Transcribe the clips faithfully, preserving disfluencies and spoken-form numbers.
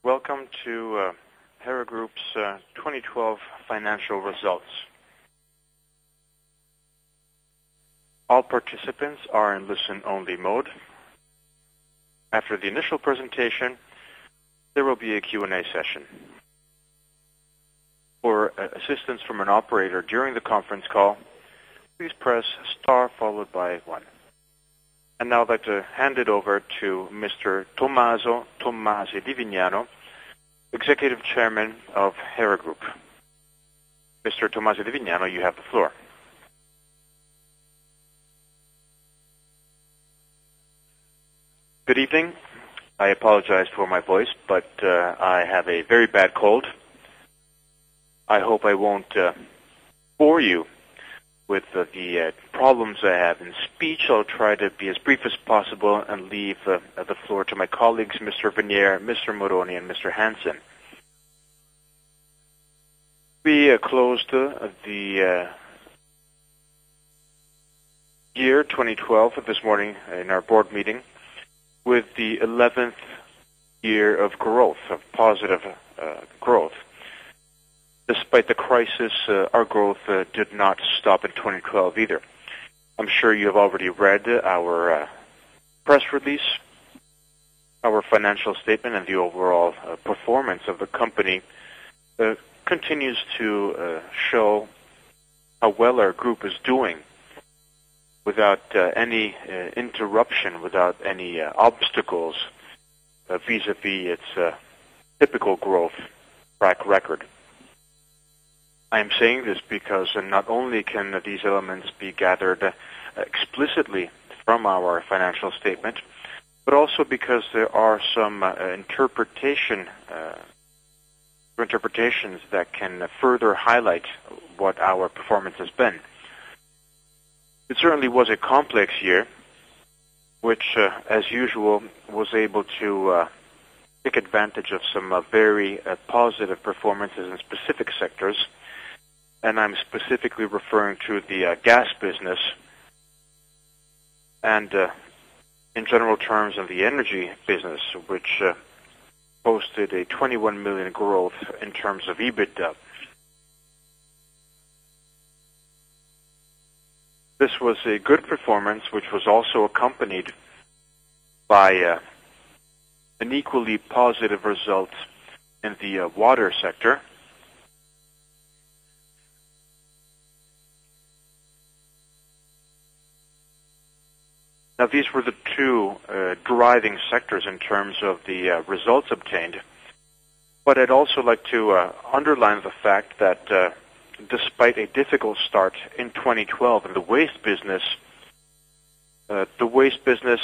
Welcome to uh, Hera Group's uh, twenty twelve financial results. All participants are in listen-only mode. After the initial presentation, there will be a Q and A session. For uh, assistance from an operator during the conference call, please press star followed by one. And now I'd like to hand it over to Mister Tommaso Tommasi Di Vignano, Executive Chairman of Hera Group. Mister Tommasi Di Vignano, you have the floor. Good evening. I apologize for my voice, but uh, I have a very bad cold. I hope I won't uh, bore you with uh, the uh, problems I have in speech. I'll try to be as brief as possible and leave uh, the floor to my colleagues, Mister Vernier, Mister Moroni, and Mister Hansen. We uh, closed uh, the uh, year twenty twelve this morning in our board meeting with the eleventh year of growth, of positive uh, growth. Despite the crisis, uh, our growth uh, did not stop in twenty twelve either. I'm sure you have already read our uh, press release, our financial statement, and the overall uh, performance of the company uh, continues to uh, show how well our group is doing without uh, any uh, interruption, without any uh, obstacles uh, vis-a-vis its uh, typical growth track record. I am saying this because uh, not only can uh, these elements be gathered uh, explicitly from our financial statement, but also because there are some uh, interpretation uh, interpretations that can uh, further highlight what our performance has been. It certainly was a complex year, which, uh, as usual, was able to uh, take advantage of some uh, very uh, positive performances in specific sectors. And I'm specifically referring to the uh, gas business and, uh, in general terms, of the energy business, which uh, posted a twenty-one million growth in terms of EBITDA. This was a good performance, which was also accompanied by uh, an equally positive result in the uh, water sector. Now, these were the two uh, driving sectors in terms of the uh, results obtained. But I'd also like to uh, underline the fact that uh, despite a difficult start in twenty twelve in the waste business, uh, the waste business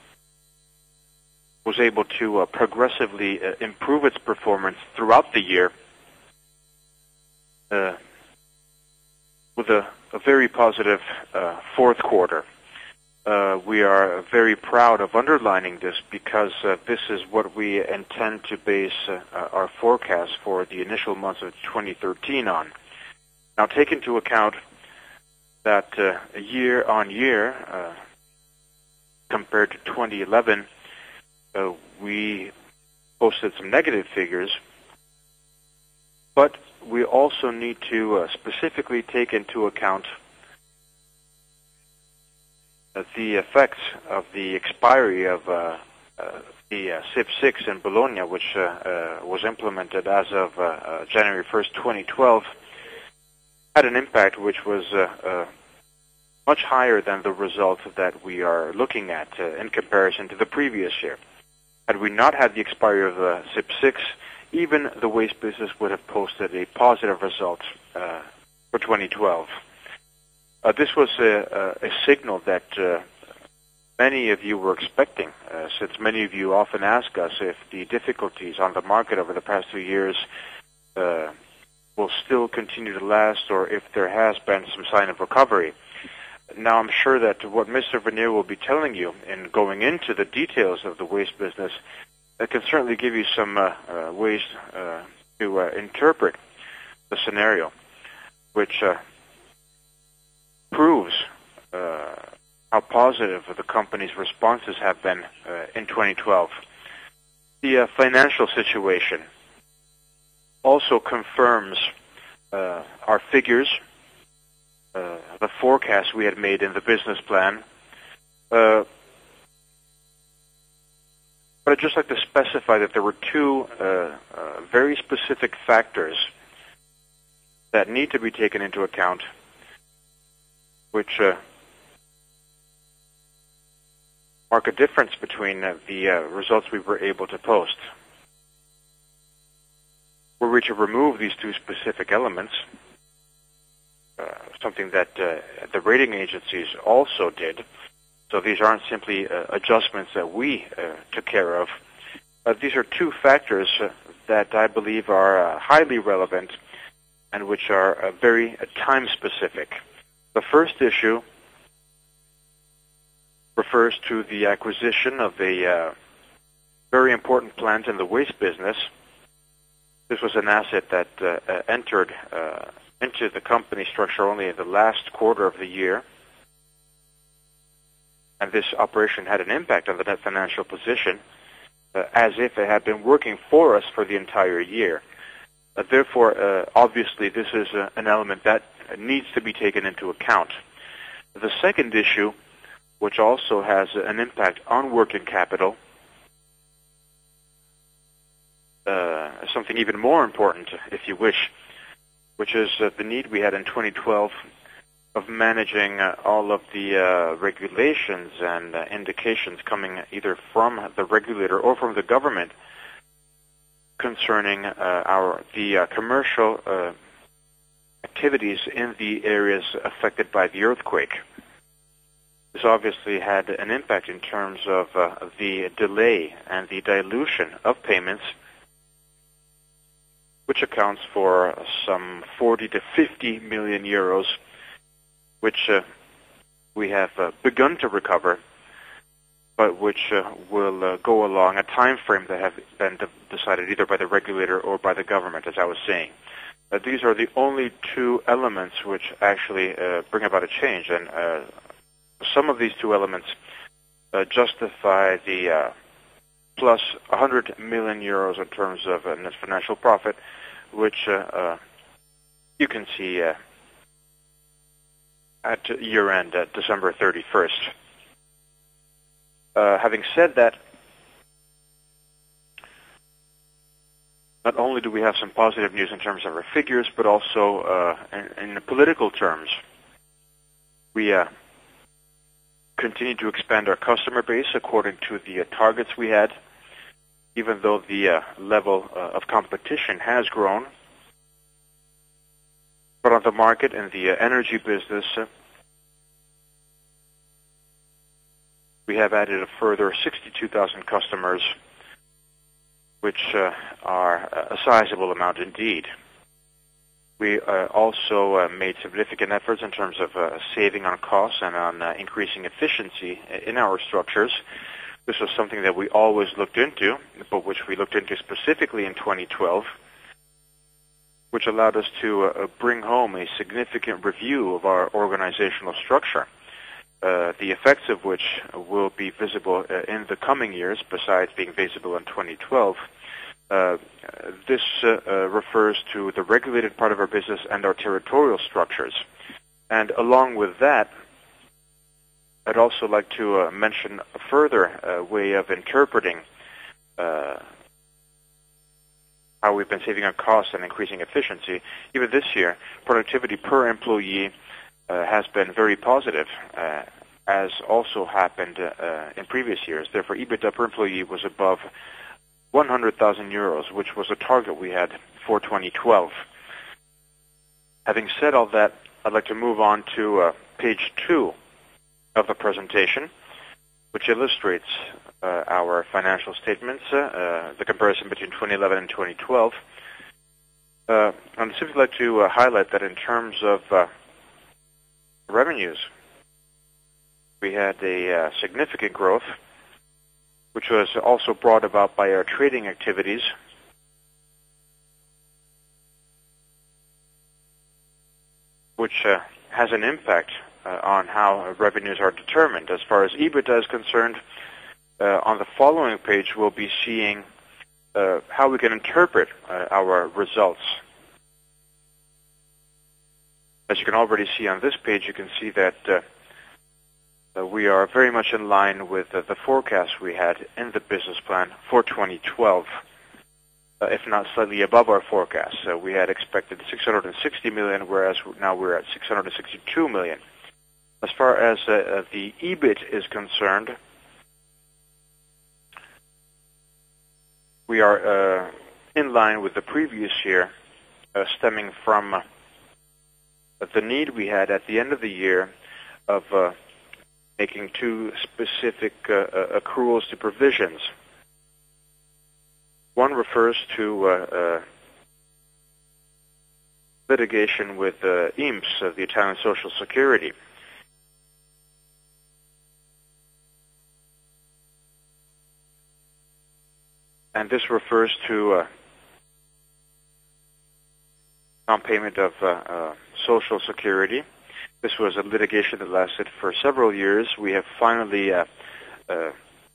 was able to uh, progressively uh, improve its performance throughout the year uh, with a, a very positive uh, fourth quarter. Uh, we are very proud of underlining this because uh, this is what we intend to base uh, our forecast for the initial months of twenty thirteen on. Now, take into account that uh, year on year, uh, compared to twenty eleven, uh, we posted some negative figures, but we also need to uh, specifically take into account the effects of the expiry of uh, uh, the uh, C I P six in Bologna, which uh, uh, was implemented as of uh, uh, January first, twenty twelve, had an impact which was uh, uh, much higher than the result that we are looking at uh, in comparison to the previous year. Had we not had the expiry of the C I P six, even the waste business would have posted a positive result uh, for twenty twelve. Uh, this was a, a, a signal that uh, many of you were expecting, uh, since many of you often ask us if the difficulties on the market over the past two years uh, will still continue to last or if there has been some sign of recovery. Now, I'm sure that what Mister Vernier will be telling you in going into the details of the waste business uh, can certainly give you some uh, uh, ways uh, to uh, interpret the scenario, which uh, proves uh, how positive the company's responses have been uh, in twenty twelve. The uh, financial situation also confirms uh, our figures, uh, the forecast we had made in the business plan. Uh, but I'd just like to specify that there were two uh, uh, very specific factors that need to be taken into account, which uh, mark a difference between uh, the uh, results we were able to post. Were we to remove these two specific elements, uh, something that uh, the rating agencies also did, so these aren't simply uh, adjustments that we uh, took care of. Uh, these are two factors uh, that I believe are uh, highly relevant and which are uh, very uh, time-specific. The first issue refers to the acquisition of a uh, very important plant in the waste business. This was an asset that uh, uh, entered uh, into the company structure only in the last quarter of the year, and this operation had an impact on the net financial position, uh, as if it had been working for us for the entire year. Uh, therefore, uh, obviously, this is uh, an element that needs to be taken into account. The second issue, which also has an impact on working capital, uh, something even more important, if you wish, which is uh, the need we had in twenty twelve of managing uh, all of the uh, regulations and uh, indications coming either from the regulator or from the government concerning uh, our the uh, commercial uh, activities in the areas affected by the earthquake. This obviously had an impact in terms of uh, the delay and the dilution of payments, which accounts for some forty to fifty million euros, which uh, we have uh, begun to recover, but which uh, will uh, go along a time frame that have been de decided either by the regulator or by the government, as I was saying. Uh, these are the only two elements which actually uh, bring about a change, and uh, some of these two elements uh, justify the uh, plus one hundred million euros in terms of uh, net financial profit, which uh, uh, you can see uh, at year-end, at December thirty-first. Uh, having said that, not only do we have some positive news in terms of our figures, but also uh, in, in the political terms. We uh, continue to expand our customer base according to the uh, targets we had, even though the uh, level uh, of competition has grown. But on the market in the uh, energy business, uh, we have added a further sixty-two thousand customers, which uh, are a sizable amount indeed. We uh, also uh, made significant efforts in terms of uh, saving on costs and on uh, increasing efficiency in our structures. This was something that we always looked into, but which we looked into specifically in twenty twelve, which allowed us to uh, bring home a significant review of our organizational structure, uh, the effects of which will be visible uh, in the coming years, besides being visible in twenty twelve. Uh, this uh, uh, refers to the regulated part of our business and our territorial structures. And along with that, I'd also like to uh, mention a further uh, way of interpreting uh, how we've been saving on costs and increasing efficiency. Even this year, productivity per employee uh, has been very positive, uh, as also happened uh, in previous years. Therefore, EBITDA per employee was above one hundred thousand euros, which was a target we had for twenty twelve. Having said all that, I'd like to move on to uh, page two of the presentation, which illustrates uh, our financial statements, uh, uh, the comparison between twenty eleven and twenty twelve. Uh, I'd simply like to uh, highlight that in terms of uh, revenues, we had a uh, significant growth, which was also brought about by our trading activities. Which uh, has an impact uh, on how revenues are determined. As far as EBITDA is concerned, uh, on the following page we'll be seeing uh, how we can interpret uh, our results. As you can already see on this page, you can see that uh, uh, we are very much in line with uh, the forecast we had in the business plan for twenty twelve, uh, if not slightly above our forecast. So we had expected six hundred sixty million, whereas now we're at six hundred sixty-two million. As far as uh, uh, the E B I T is concerned, we are uh, in line with the previous year, uh, stemming from uh, the need we had at the end of the year of uh, making two specific uh, uh, accruals to provisions. One refers to uh, uh, litigation with uh, I N P S, uh, the Italian Social Security. And this refers to uh, non-payment of uh, uh, Social Security. This was a litigation that lasted for several years. We have finally uh, uh,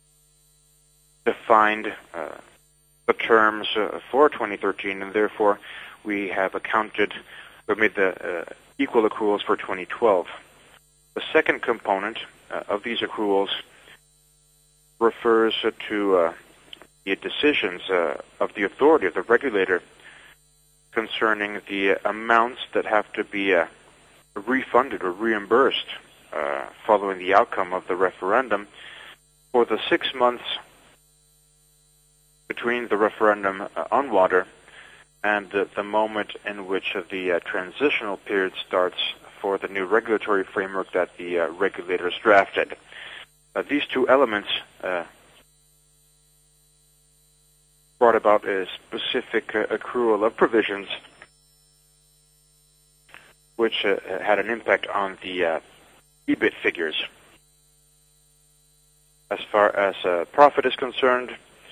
defined uh, the terms uh, for twenty thirteen, and therefore we have accounted, we made the uh, equal accruals for twenty twelve. The second component uh, of these accruals refers uh, to uh, the decisions uh, of the authority, of the regulator, concerning the amounts that have to be uh, refunded or reimbursed uh, following the outcome of the referendum for the six months between the referendum uh, on water and uh, the moment in which uh, the uh, transitional period starts for the new regulatory framework that the uh, regulators drafted. Uh, these two elements uh, brought about a specific uh, accrual of provisions which uh, had an impact on the uh, E B I T figures. As far as uh, profit is concerned,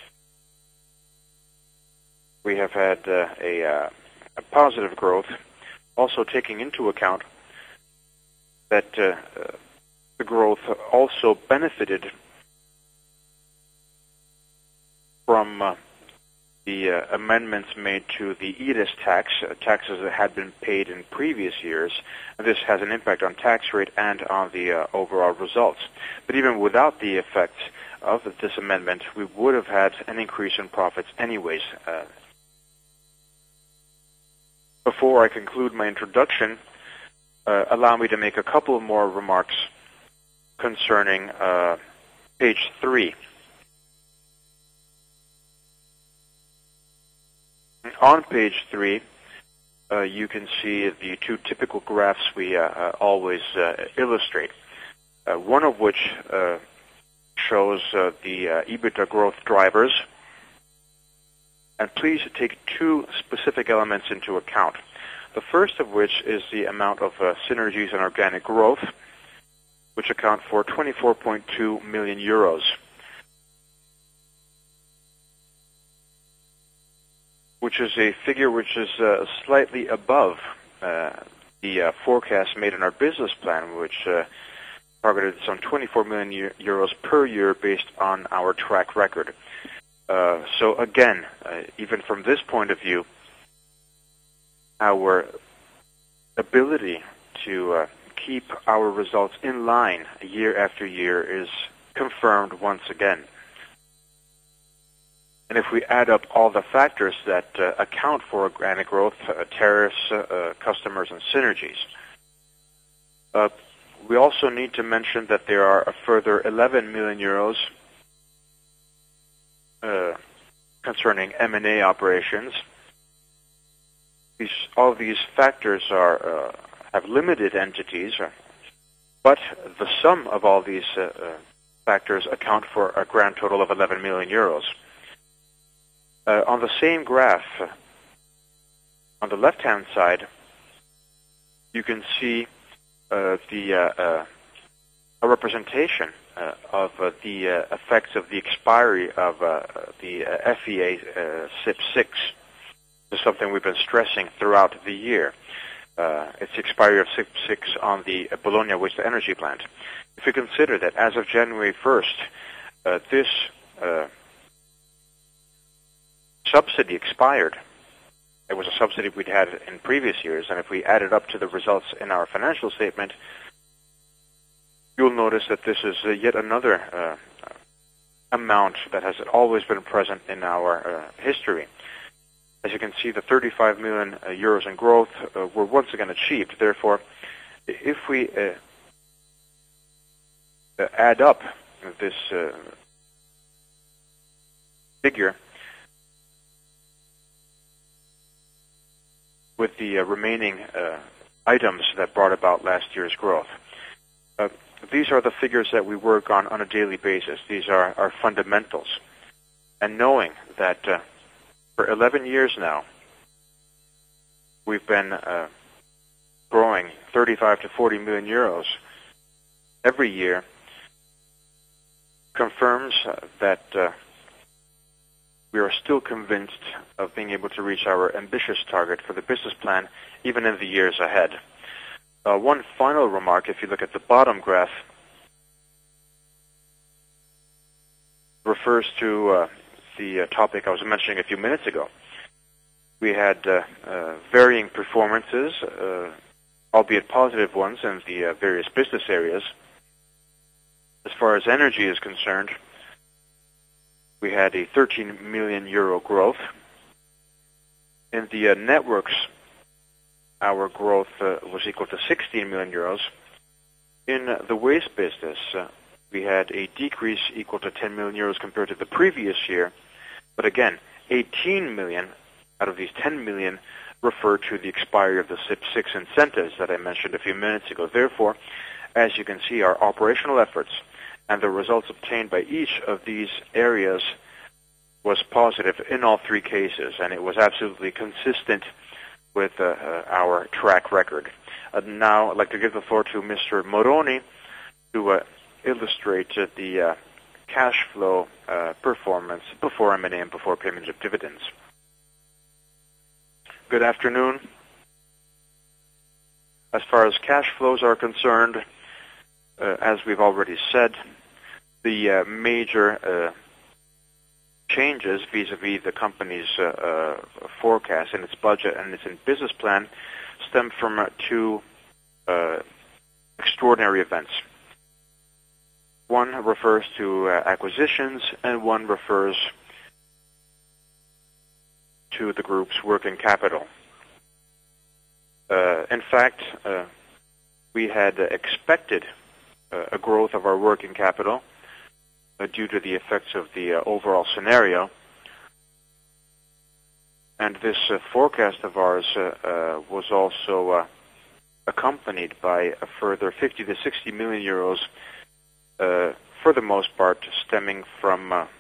we have had uh, a, uh, a positive growth, also taking into account that uh, uh, the growth also benefited from uh, the uh, amendments made to the E D I S tax, uh, taxes that had been paid in previous years. And this has an impact on tax rate and on the uh, overall results. But even without the effect of this amendment, we would have had an increase in profits anyways. Uh, before I conclude my introduction, uh, allow me to make a couple more remarks concerning uh, page three. On page three, uh, you can see the two typical graphs we uh, uh, always uh, illustrate, uh, one of which uh, shows uh, the uh, EBITDA growth drivers. And please take two specific elements into account. The first of which is the amount of uh, synergies and organic growth, which account for twenty-four point two million euros. Which is a figure which is uh, slightly above uh, the uh, forecast made in our business plan, which uh, targeted some twenty-four million euros per year based on our track record. Uh, so again, uh, even from this point of view, our ability to uh, keep our results in line year after year is confirmed once again. And if we add up all the factors that uh, account for organic growth, uh, tariffs, uh, uh, customers, and synergies, uh, we also need to mention that there are a further eleven million euros uh, concerning M and A operations. These, all these factors are uh, have limited entities, but the sum of all these uh, uh, factors account for a grand total of eleven million euros. Uh, on the same graph, uh, on the left-hand side, you can see uh, the uh, uh, a representation uh, of uh, the uh, effects of the expiry of uh, the uh, F E A uh, S I P six. This is something we've been stressing throughout the year. Uh, it's the expiry of S I P six on the uh, Bologna waste-to-energy plant. If you consider that as of January first, uh, this uh, subsidy expired. It was a subsidy we'd had in previous years, and if we add it up to the results in our financial statement, you'll notice that this is uh, yet another uh, amount that has always been present in our uh, history. As you can see, the thirty-five million uh, euros in growth uh, were once again achieved. Therefore, if we uh, uh, add up this uh, figure with the uh, remaining uh, items that brought about last year's growth, uh, these are the figures that we work on on a daily basis. These are our fundamentals. And knowing that uh, for eleven years now, we've been uh, growing thirty-five to forty million euros every year, confirms uh, that uh, we are still convinced of being able to reach our ambitious target for the business plan, even in the years ahead. Uh, one final remark, if you look at the bottom graph, refers to uh, the uh, topic I was mentioning a few minutes ago. We had uh, uh, varying performances, uh, albeit positive ones, in the uh, various business areas. As far as energy is concerned, we had a thirteen million euro growth. In the uh, networks, our growth uh, was equal to sixteen million euros. In uh, the waste business, uh, we had a decrease equal to ten million euros compared to the previous year. But again, eighteen million out of these ten million refer to the expiry of the S I P six incentives that I mentioned a few minutes ago. Therefore, as you can see, our operational efforts and the results obtained by each of these areas was positive in all three cases, and it was absolutely consistent with uh, uh, our track record. Uh, now, I'd like to give the floor to Mister Moroni to uh, illustrate uh, the uh, cash flow uh, performance before M and A and before payment of dividends. Good afternoon. As far as cash flows are concerned, uh, as we've already said, the uh, major uh, changes vis-a-vis the company's uh, uh, forecast in its budget and its business plan stem from uh, two uh, extraordinary events. One refers to uh, acquisitions, and one refers to the group's working capital. Uh, in fact, uh, we had uh, expected uh, a growth of our working capital uh, due to the effects of the uh, overall scenario. And this uh, forecast of ours uh, uh, was also uh, accompanied by a further fifty to sixty million euros, uh, for the most part stemming from uh,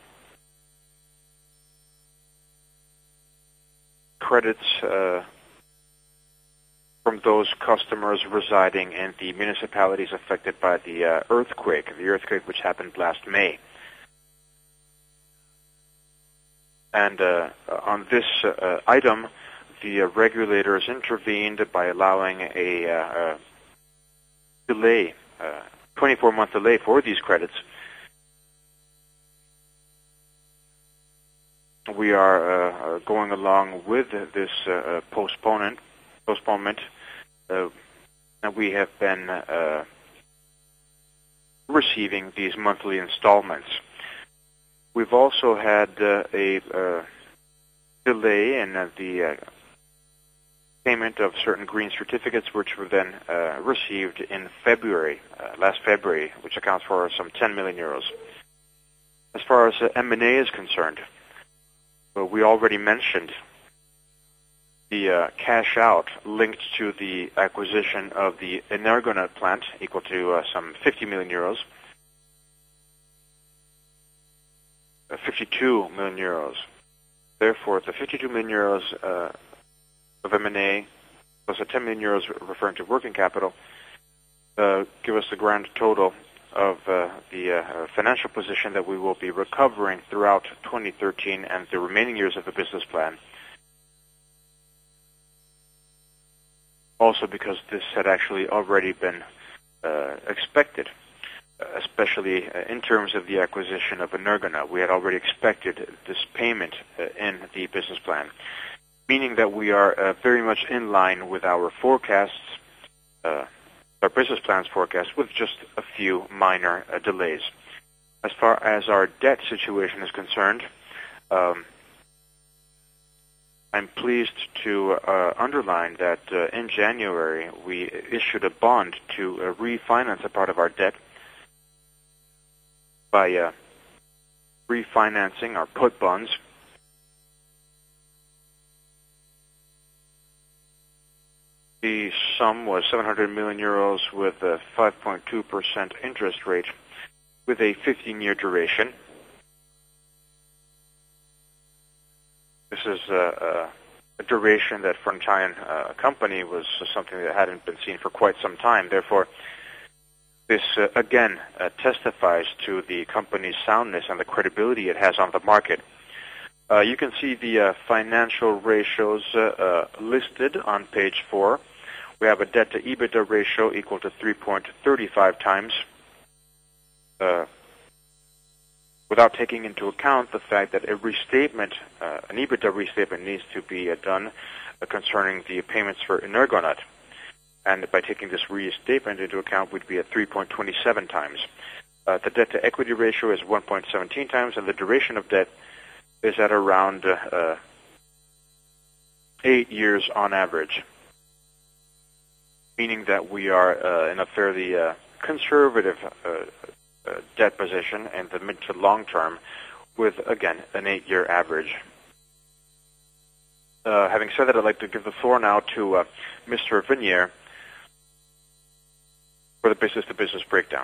credits uh, from those customers residing in the municipalities affected by the uh, earthquake, the earthquake which happened last May. And uh, on this uh, item, the uh, regulators intervened by allowing a uh, uh, delay, uh, twenty-four month delay for these credits. We are uh, going along with this uh, postponement, postponement, uh, and we have been uh, receiving these monthly installments. We've also had uh, a uh, delay in uh, the uh, payment of certain green certificates, which were then uh, received in February, uh, last February, which accounts for some ten million euros. As far as uh, M and A is concerned, well, we already mentioned the uh, cash out linked to the acquisition of the Energonet plant, equal to uh, some fifty million euros. fifty-two million euros. Therefore, the fifty-two million euros uh, of M and A plus the ten million euros referring to working capital uh, give us the grand total of uh, the uh, financial position that we will be recovering throughout twenty thirteen and the remaining years of the business plan. Also because this had actually already been uh, expected. especially in terms of the acquisition of Energonet. We had already expected this payment in the business plan, meaning that we are uh, very much in line with our forecasts, uh, our business plan's forecast, with just a few minor uh, delays. As far as our debt situation is concerned, um, I'm pleased to uh, underline that uh, in January we issued a bond to uh, refinance a part of our debt by uh, refinancing our put bonds. The sum was seven hundred million euros with a five point two percent interest rate with a fifteen-year duration. This is a, a duration that for an Italian uh, company was something that hadn't been seen for quite some time. Therefore, this uh, again uh, testifies to the company's soundness and the credibility it has on the market. Uh, you can see the uh, financial ratios uh, uh, listed on page four. We have a debt-to-EBITDA ratio equal to three point three five times, uh, without taking into account the fact that a restatement, uh, an EBITDA restatement, needs to be uh, done uh, concerning the payments for Energonet. And by taking this restatement into account, we'd be at three point two seven times. Uh, the debt-to-equity ratio is one point one seven times, and the duration of debt is at around uh, uh, eight years on average, meaning that we are uh, in a fairly uh, conservative uh, uh, debt position in the mid to long term, with, again, an eight-year average. Uh, having said that, I'd like to give the floor now to uh, Mister Venier for the business-to-business breakdown.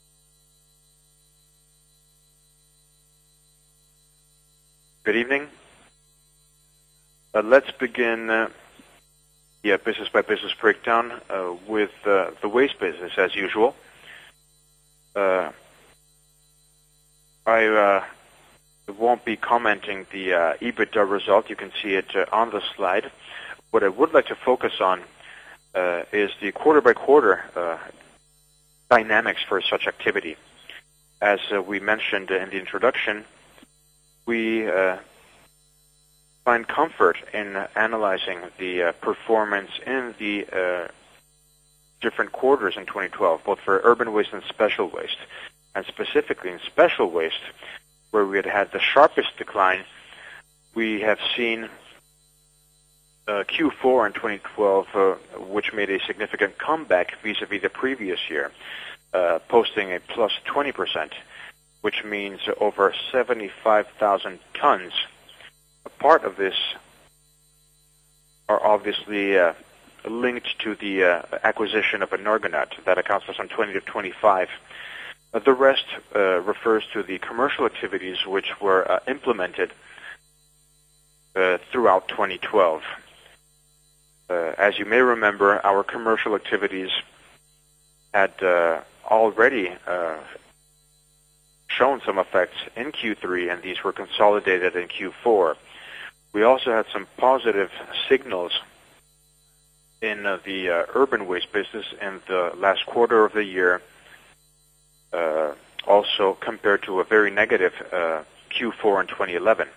Good evening. Uh, let's begin uh, the uh, business-by-business breakdown uh, with uh, the waste business, as usual. Uh, I uh, won't be commenting the uh, EBITDA result. You can see it uh, on the slide. What I would like to focus on uh, is the quarter-by-quarter uh, dynamics for such activity. As uh, we mentioned in the introduction, we uh, find comfort in analyzing the uh, performance in the uh, different quarters in twenty twelve, both for urban waste and special waste. And specifically in special waste, where we had had the sharpest decline, we have seen uh, Q four in twenty twelve, uh, which made a significant comeback vis-a-vis the previous year, uh, posting a plus twenty percent, which means over seventy-five thousand tons. A part of this are obviously uh, linked to the uh, acquisition of Energonet. That accounts for some twenty to twenty-five. Uh, the rest uh, refers to the commercial activities which were uh, implemented uh, throughout twenty twelve. Uh, as you may remember, our commercial activities had uh, already uh, shown some effects in Q three, and these were consolidated in Q four. We also had some positive signals in uh, the uh, urban waste business in the last quarter of the year, uh, also compared to a very negative uh, Q four in twenty eleven.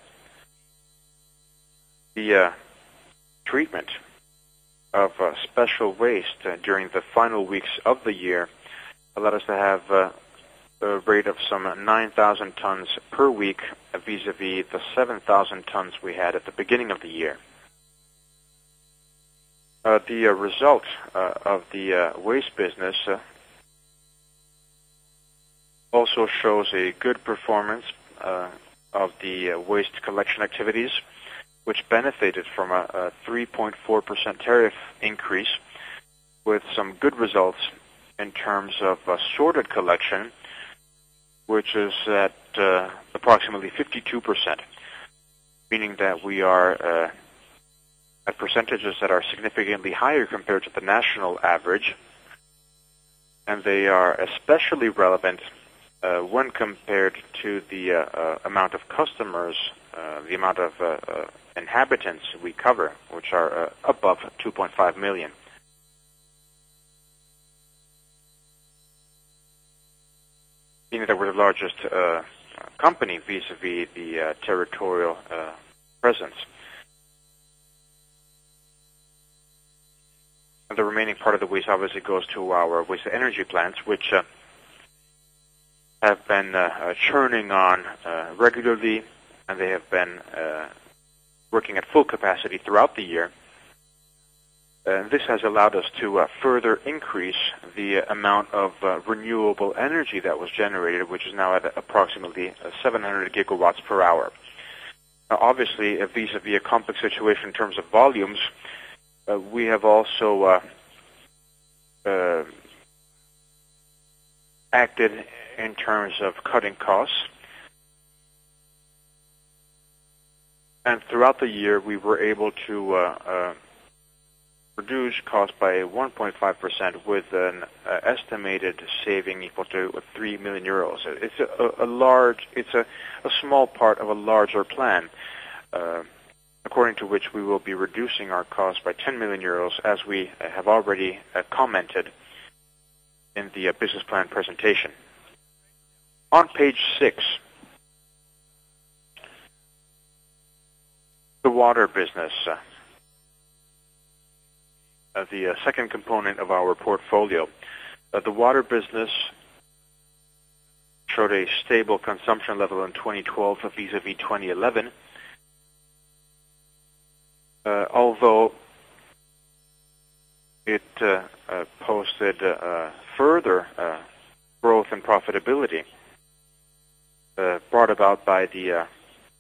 The uh, treatment of uh, special waste uh, during the final weeks of the year allowed us to have uh, a rate of some nine thousand tons per week vis-a-vis the seven thousand tons we had at the beginning of the year. Uh, the uh, result uh, of the uh, waste business uh, also shows a good performance uh, of the uh, waste collection activities, which benefited from a, a three point four percent tariff increase, with some good results in terms of uh, sorted collection, which is at uh, approximately fifty-two percent, meaning that we are uh, at percentages that are significantly higher compared to the national average, and they are especially relevant uh, when compared to the uh, uh, amount of customers, uh, the amount of uh, uh, inhabitants we cover, which are uh, above two point five million. the largest uh, company vis-a-vis the uh, territorial uh, presence. And the remaining part of the waste obviously goes to our waste-to-energy plants, which uh, have been uh, uh, churning on uh, regularly, and they have been uh, working at full capacity throughout the year. Uh, this has allowed us to uh, further increase the uh, amount of uh, renewable energy that was generated, which is now at approximately uh, seven hundred gigawatts per hour. Now, obviously, uh, vis-a-vis a complex situation in terms of volumes, uh, we have also uh, uh, acted in terms of cutting costs. And throughout the year, we were able to uh, uh, reduce costs by one point five percent with an uh, estimated saving equal to three million euros. It's a, a large, it's a, a small part of a larger plan, uh, according to which we will be reducing our costs by ten million euros, as we have already uh, commented in the uh, business plan presentation. On page six, the water business. Uh, Uh, the uh, second component of our portfolio. Uh, the water business showed a stable consumption level in twenty twelve vis-a-vis twenty eleven, uh, although it uh, uh, posted uh, further uh, growth and profitability uh, brought about by the uh,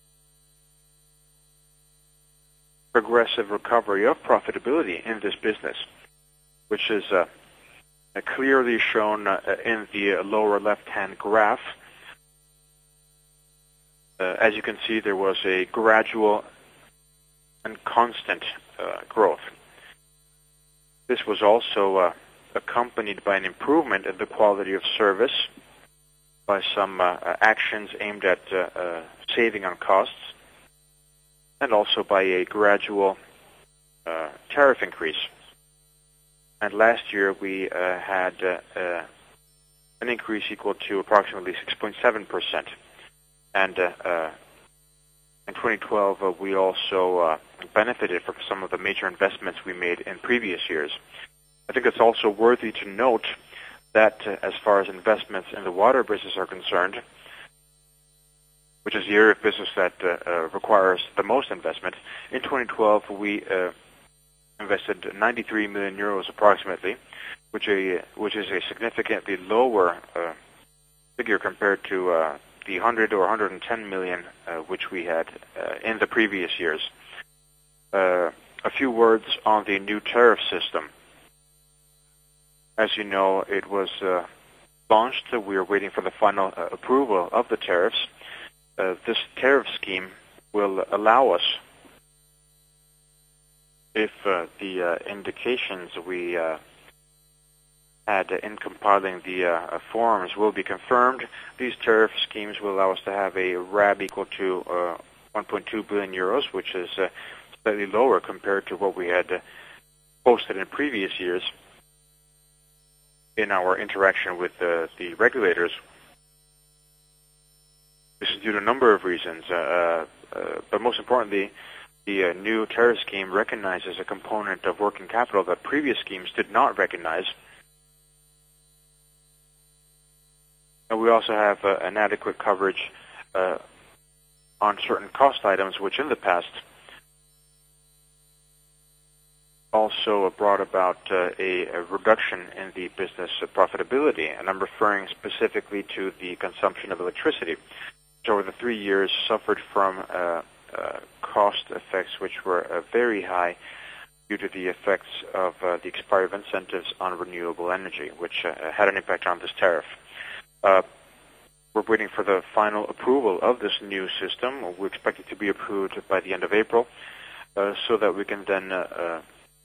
progressive recovery of profitability in this business, which is uh, uh, clearly shown uh, in the uh, lower left-hand graph. Uh, as you can see, there was a gradual and constant uh, growth. This was also uh, accompanied by an improvement in the quality of service, by some uh, actions aimed at uh, uh, saving on costs, and also by a gradual uh, tariff increase. And last year we uh, had uh, uh, an increase equal to approximately six point seven percent. And uh, uh, in twenty twelve uh, we also uh, benefited from some of the major investments we made in previous years. I think it's also worthy to note that uh, as far as investments in the water business are concerned, which is the area of business that uh, uh, requires the most investment, in twenty twelve we uh, invested ninety-three million euros approximately, which, a, which is a significantly lower uh, figure compared to uh, the one hundred or one hundred ten million uh, which we had uh, in the previous years. Uh, a few words on the new tariff system. As you know, it was uh, launched. We are waiting for the final uh, approval of the tariffs. Uh, this tariff scheme will allow us, if uh, the uh, indications we uh, had in compiling the uh, forms will be confirmed, these tariff schemes will allow us to have a R A B equal to uh, one point two billion euros, which is uh, slightly lower compared to what we had uh, posted in previous years in our interaction with uh, the regulators. This is due to a number of reasons, uh, uh, but most importantly, the uh, new tariff scheme recognizes a component of working capital that previous schemes did not recognize. And we also have uh, an adequate coverage uh, on certain cost items, which in the past also brought about uh, a, a reduction in the business profitability. And I'm referring specifically to the consumption of electricity, which over the three years suffered from uh, uh, cost effects which were uh, very high due to the effects of uh, the expiry of incentives on renewable energy, which uh, had an impact on this tariff. Uh, we're waiting for the final approval of this new system. We expect it to be approved by the end of April, uh, so that we can then uh, uh,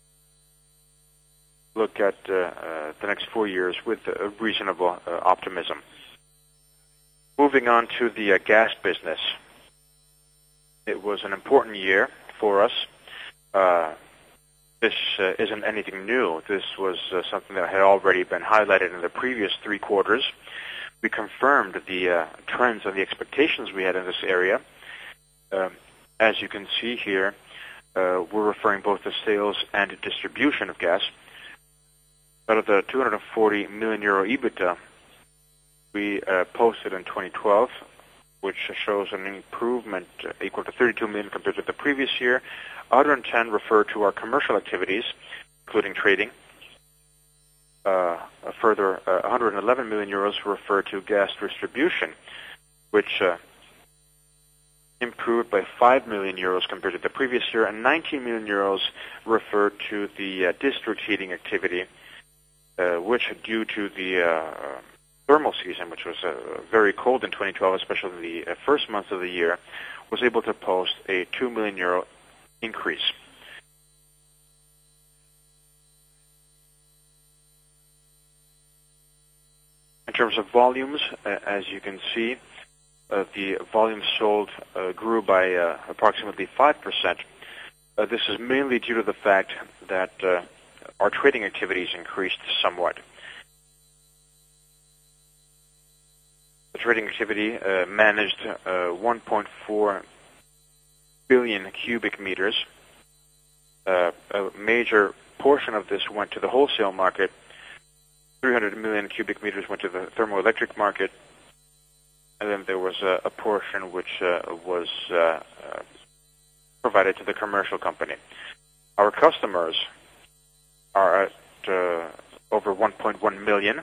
look at uh, uh, the next four years with uh, reasonable uh, optimism. Moving on to the uh, gas business. It was an important year for us. Uh, this uh, isn't anything new. This was uh, something that had already been highlighted in the previous three quarters. we confirmed the uh, trends and the expectations we had in this area. Um, as you can see here, uh, we're referring both to sales and distribution of gas. Out of the two hundred forty million euro EBITDA we uh, posted in twenty twelve, which shows an improvement equal to thirty-two million compared to the previous year, one hundred ten refer to our commercial activities, including trading. Uh, a further uh, one hundred eleven million euros refer to gas distribution, which uh, improved by five million euros compared to the previous year, and nineteen million euros refer to the uh, district heating activity, uh, which, due to the uh, thermal season, which was uh, very cold in twenty twelve, especially in the uh, first months of the year, was able to post a two million euro increase. In terms of volumes, uh, as you can see, uh, the volume sold uh, grew by uh, approximately five percent. Uh, this is mainly due to the fact that uh, our trading activities increased somewhat. The trading activity uh, managed uh, one point four billion cubic meters. Uh, a major portion of this went to the wholesale market. three hundred million cubic meters went to the thermoelectric market, and then there was a, a portion which uh, was uh, uh, provided to the commercial company. Our customers are at uh, over one point one million.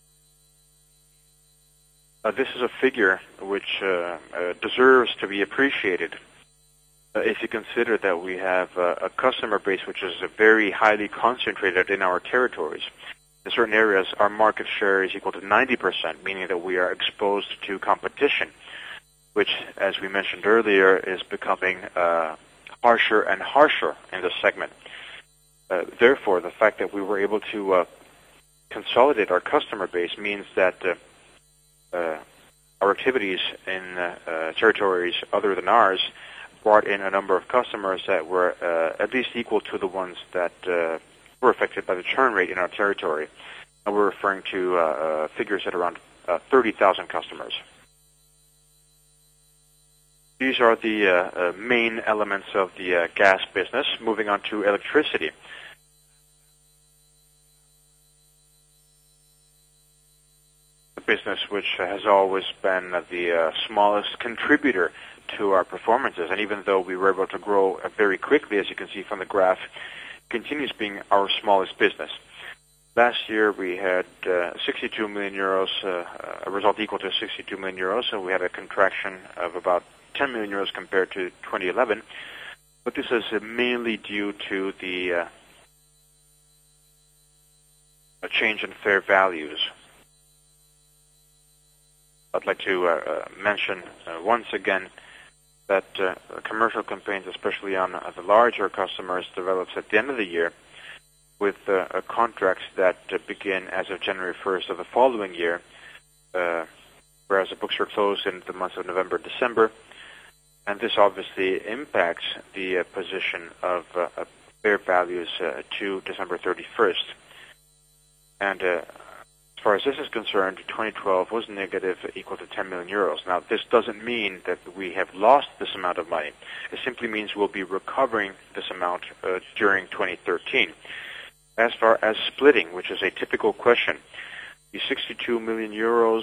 Uh, this is a figure which uh, uh, deserves to be appreciated uh, if you consider that we have uh, a customer base which is uh, very highly concentrated in our territories. In certain areas, our market share is equal to ninety percent, meaning that we are exposed to competition, which, as we mentioned earlier, is becoming uh, harsher and harsher in this segment. Uh, therefore, the fact that we were able to uh, consolidate our customer base means that uh, uh, our activities in uh, uh, territories other than ours brought in a number of customers that were uh, at least equal to the ones that uh, were affected by the churn rate in our territory. And we're referring to uh, uh, figures at around uh, thirty thousand customers. These are the uh, uh, main elements of the uh, gas business. Moving on to electricity. A business which has always been uh, the uh, smallest contributor to our performances, and even though we were able to grow uh, very quickly, as you can see from the graph, continues being our smallest business. Last year we had uh, sixty-two million euros, uh, a result equal to sixty-two million euros, so we had a contraction of about ten million euros compared to twenty eleven. But this is uh, mainly due to the uh, a change in fair values. I'd like to uh, uh, mention uh, once again that uh, commercial campaigns, especially on uh, the larger customers, develops at the end of the year with uh, uh, contracts that uh, begin as of January first of the following year, uh, whereas the books are closed in the months of November, December, and this obviously impacts the uh, position of uh, uh, fair values uh, to December thirty-first. And uh, as far as this is concerned, twenty twelve was negative, equal to ten million euros. Now, this doesn't mean that we have lost this amount of money. It simply means we'll be recovering this amount uh, during twenty thirteen. As far as splitting, which is a typical question, the sixty-two million euros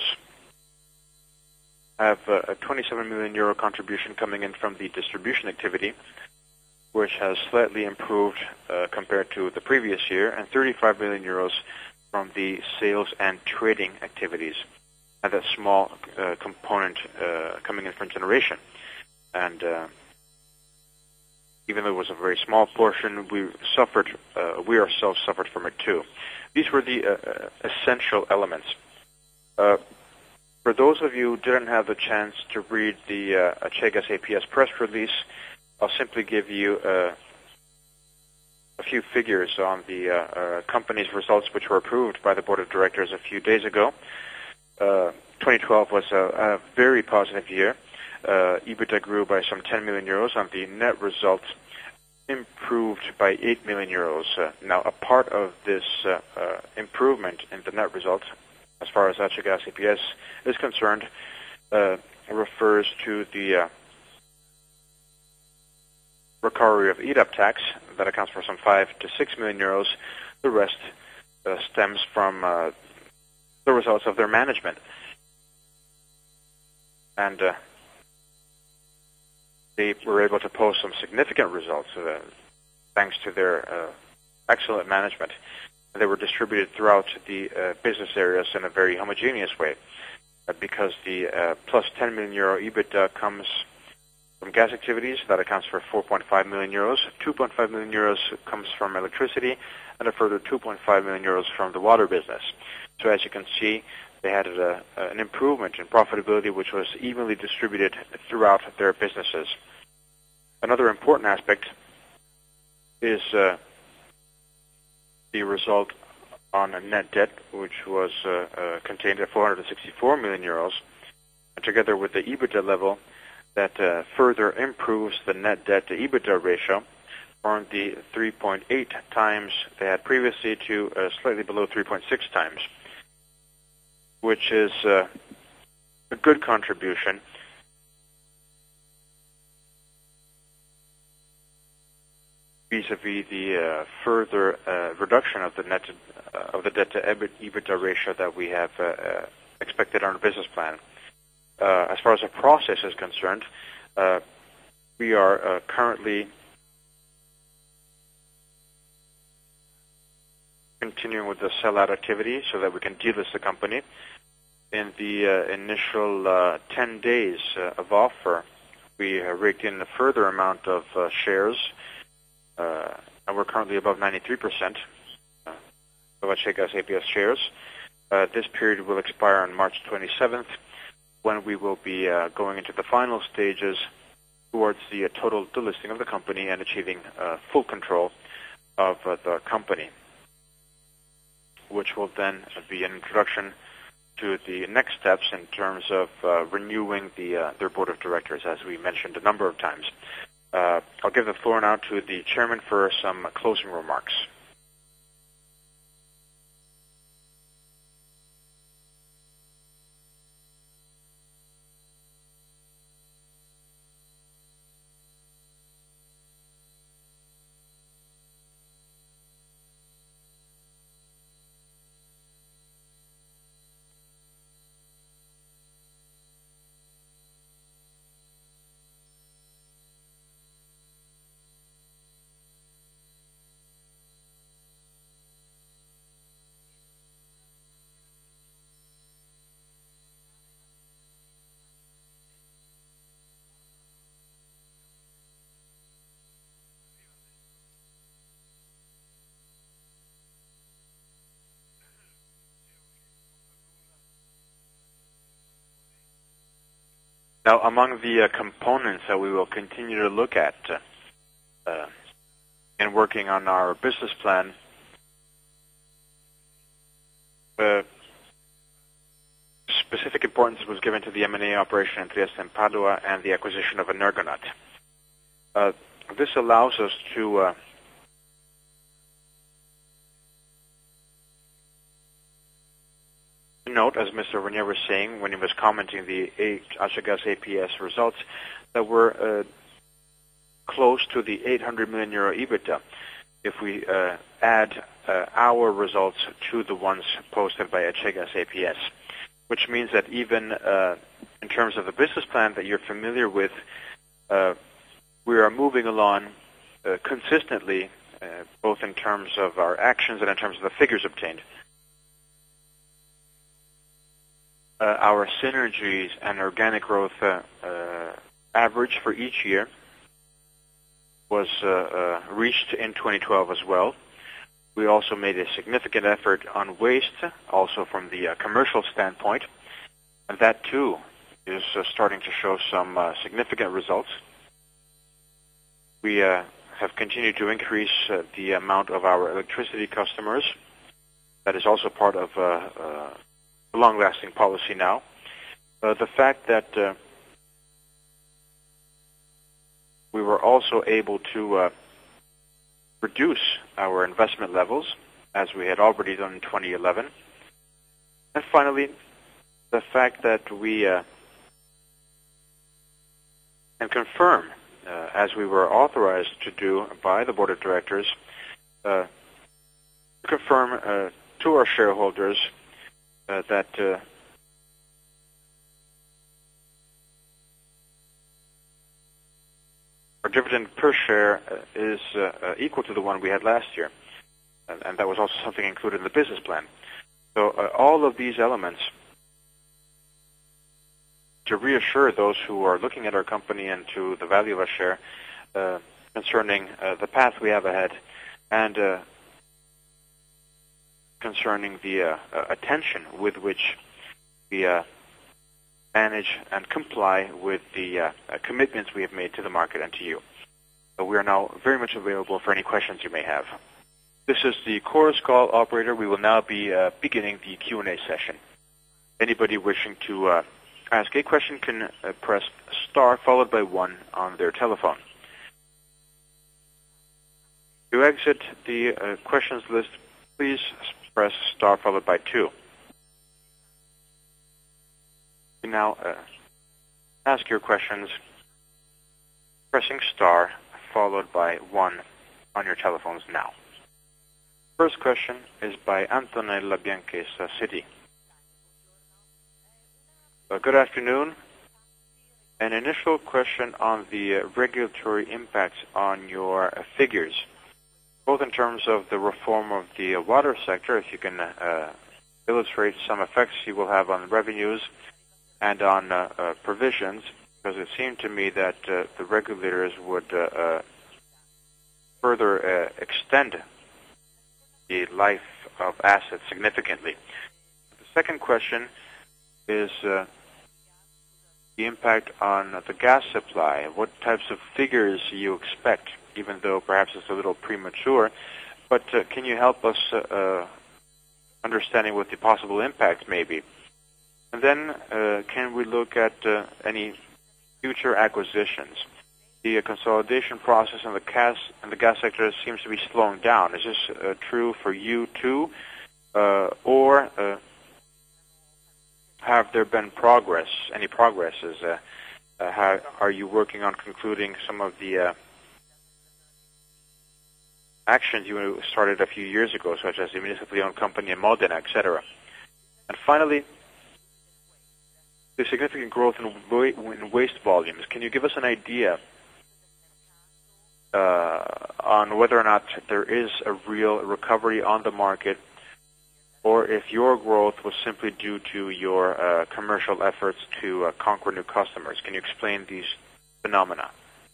have uh, a twenty-seven million euro contribution coming in from the distribution activity, which has slightly improved uh, compared to the previous year, and thirty-five million euros from the sales and trading activities, and that small uh, component uh, coming in from generation. And uh, even though it was a very small portion, we suffered, uh, we ourselves suffered from it too. These were the uh, essential elements. Uh, for those of you who didn't have the chance to read the uh, Achegas A P S press release, I'll simply give you uh, a few figures on the uh, uh, company's results, which were approved by the board of directors a few days ago. Uh, twenty twelve was a, a very positive year. Uh, EBITDA grew by some ten million euros, and the net result improved by eight million euros. Uh, now, a part of this uh, uh, improvement in the net result as far as Achigas A P S is concerned, uh, refers to the uh, recovery of E D A P tax that accounts for some five to six million euros. The rest uh, stems from uh, the results of their management, and uh, they were able to post some significant results uh, thanks to their uh, excellent management. They were distributed throughout the uh, business areas in a very homogeneous way, uh, because the uh, plus ten million euro EBITDA comes from gas activities. That accounts for four point five million euros. two point five million euros comes from electricity, and a further two point five million euros from the water business. So as you can see, they had a, an improvement in profitability which was evenly distributed throughout their businesses. Another important aspect is uh, the result on a net debt, which was uh, uh, contained at four hundred sixty-four million euros, and together with the EBITDA level, that uh, further improves the net debt to EBITDA ratio from the three point eight times they had previously to uh, slightly below three point six times, which is uh, a good contribution vis-a-vis the uh, further uh, reduction of the net uh, of the debt to EBITDA ratio that we have uh, uh, expected on our business plan. Uh, as far as the process is concerned, uh, we are uh, currently continuing with the sell-out activity so that we can delist the company. In the uh, initial uh, ten days uh, of offer, we uh, raked in a further amount of uh, shares, uh, and we're currently above ninety-three percent uh, of Achigas A P S shares. Uh, this period will expire on March twenty-seventh, when we will be uh, going into the final stages towards the uh, total delisting of the company and achieving uh, full control of uh, the company, which will then be an introduction to the next steps in terms of uh, renewing the uh, their board of directors, as we mentioned a number of times. Uh, I'll give the floor now to the chairman for some closing remarks. Now, among the uh, components that we will continue to look at uh, uh, in working on our business plan, uh, specific importance was given to the M and A operation in Trieste and Padua and the acquisition of Energonaut. Uh, this allows us to uh, note, as Mister Renier was saying when he was commenting the Achigas A P S results, that we're uh, close to the eight hundred million euro EBITDA if we uh, add uh, our results to the ones posted by Achigas A P S, which means that even uh, in terms of the business plan that you're familiar with, uh, we are moving along uh, consistently, uh, both in terms of our actions and in terms of the figures obtained. Uh, our synergies and organic growth uh, uh, average for each year was uh, uh, reached in twenty twelve as well. We also made a significant effort on waste, also from the uh, commercial standpoint, and that too is uh, starting to show some uh, significant results. We uh, have continued to increase uh, the amount of our electricity customers. That is also part of uh, uh, long-lasting policy now. Uh, the fact that uh, we were also able to uh, reduce our investment levels, as we had already done in twenty eleven, And finally, the fact that we uh, can confirm, uh, as we were authorized to do by the board of directors, uh, confirm uh, to our shareholders uh, that uh, our dividend per share uh, is uh, uh, equal to the one we had last year. And, and that was also something included in the business plan. So uh, all of these elements to reassure those who are looking at our company and to the value of a share uh, concerning uh, the path we have ahead and uh, concerning the uh, uh, attention with which we uh, manage and comply with the uh, uh, commitments we have made to the market and to you. So we are now very much available for any questions you may have. This is the Chorus Call operator. We will now be uh, beginning the Q and A session. Anybody wishing to uh, ask a question can uh, press star followed by one on their telephone. To exit the uh, questions list, please press star followed by two. You now uh, ask your questions pressing star followed by one on your telephones now. First question is by Antonella Bianchessa, Citi. Uh, good afternoon. An initial question on the uh, regulatory impacts on your uh, figures, both in terms of the reform of the uh, water sector, if you can uh, illustrate some effects you will have on revenues and on uh, uh, provisions, because it seemed to me that uh, the regulators would uh, uh, further uh, extend the life of assets significantly. The second question is uh, the impact on the gas supply. What types of figures you expect, even though perhaps it's a little premature, but uh, can you help us uh, uh, understanding what the possible impact may be? And then uh, can we look at uh, any future acquisitions? The uh, consolidation process in the gas in the gas sector seems to be slowing down. Is this uh, true for you too, uh, or uh, have there been progress? Any progresses? Uh, uh, how, are you working on concluding some of the uh, actions you started a few years ago, such as the municipally owned company in Modena, et cetera? And finally, the significant growth in, wa in waste volumes. Can you give us an idea uh, on whether or not there is a real recovery on the market, or if your growth was simply due to your uh, commercial efforts to uh, conquer new customers? Can you explain these phenomena?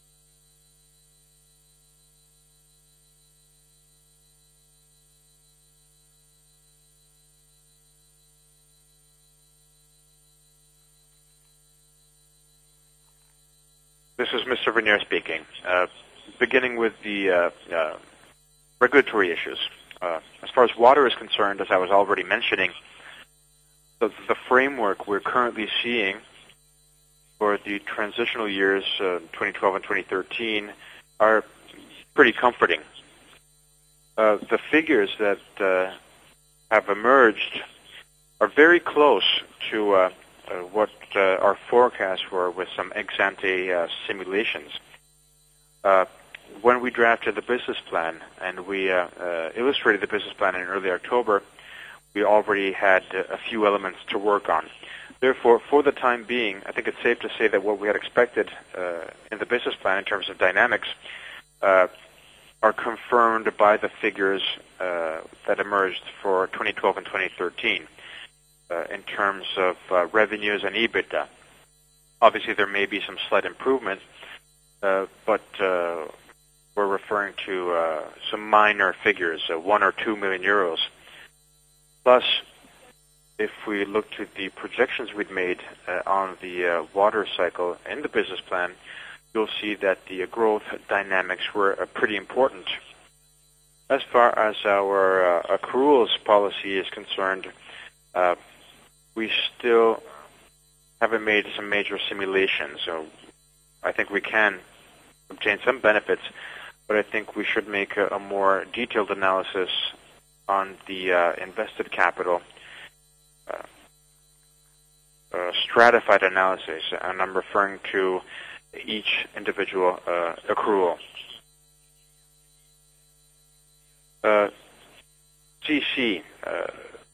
This is Mister Vernier speaking. Uh, beginning with the uh, uh, regulatory issues. Uh, as far as water is concerned, as I was already mentioning, the, the framework we're currently seeing for the transitional years, uh, twenty twelve and twenty thirteen, are pretty comforting. Uh, the figures that uh, have emerged are very close to uh, uh, what uh, our forecasts were with some ex-ante uh, simulations. Uh, when we drafted the business plan and we uh, uh, illustrated the business plan in early October, we already had a few elements to work on. Therefore, for the time being, I think it's safe to say that what we had expected uh, in the business plan in terms of dynamics uh, are confirmed by the figures uh, that emerged for twenty twelve and twenty thirteen uh, in terms of uh, revenues and EBITDA. Obviously, there may be some slight improvements, uh, but uh, we're referring to uh, some minor figures, uh, one or two million euros. Plus, if we look to the projections we'd made uh, on the uh, water cycle in the business plan, you'll see that the uh, growth dynamics were uh, pretty important. As far as our uh, accruals policy is concerned, uh, we still haven't made some major simulations. So I think we can obtain some benefits, but I think we should make a, a more detailed analysis on the uh, invested capital. Uh, uh, stratified analysis, and I'm referring to each individual uh, accrual. Uh, C C, uh,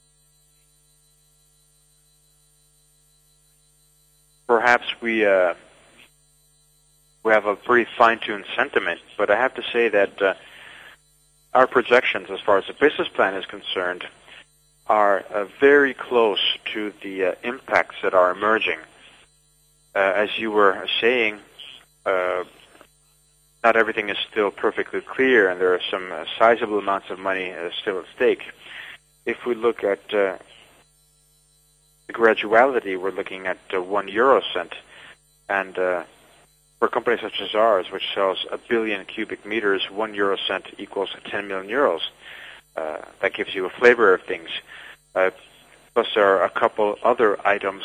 perhaps we uh, we have a pretty fine-tuned sentiment, but I have to say that uh, our projections, as far as the business plan is concerned, are uh, very close to the uh, impacts that are emerging. Uh, as you were saying, uh, not everything is still perfectly clear, and there are some uh, sizable amounts of money uh, still at stake. If we look at uh, the graduality, we're looking at uh, one euro cent, and uh, for a company such as ours, which sells a billion cubic meters, one euro cent equals ten million euros. Uh, that gives you a flavor of things. Uh, plus, there are a couple other items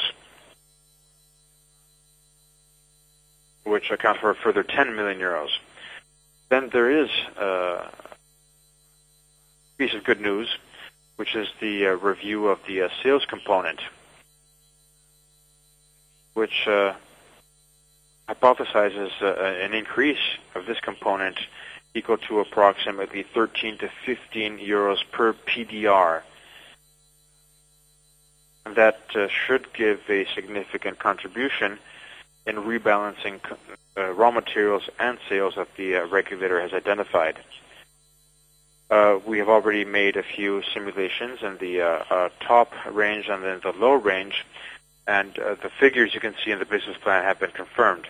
which account for a further ten million euros. Then there is uh, a piece of good news, which is the uh, review of the uh, sales component, which uh, hypothesizes uh, an increase of this component equal to approximately thirteen to fifteen euros per P D R. That uh, should give a significant contribution in rebalancing uh, raw materials and sales that the uh, regulator has identified. Uh, we have already made a few simulations in the uh, uh, top range and then the low range, and uh, the figures you can see in the business plan have been confirmed.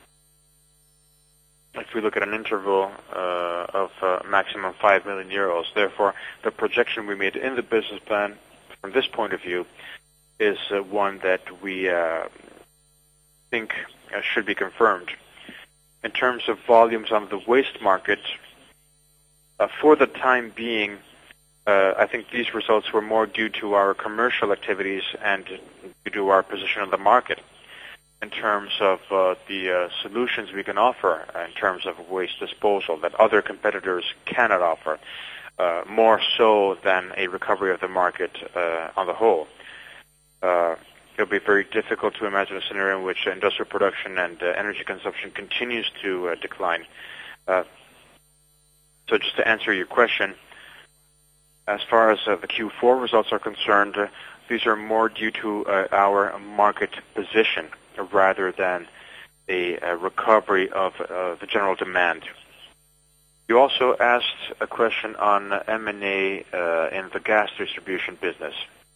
If we look at an interval uh, of uh, maximum five million euros, therefore the projection we made in the business plan from this point of view is uh, one that we uh, think uh, should be confirmed. In terms of volumes on the waste market, uh, for the time being, uh, I think these results were more due to our commercial activities and due to our position on the market in terms of uh, the uh, solutions we can offer in terms of waste disposal that other competitors cannot offer, uh, more so than a recovery of the market uh, on the whole. Uh, it'll be very difficult to imagine a scenario in which industrial production and uh, energy consumption continues to uh, decline. Uh, so just to answer your question, as far as uh, the Q four results are concerned, uh, these are more due to uh, our market position rather than a, a recovery of uh, the general demand. You also asked a question on M and A uh, in the gas distribution business.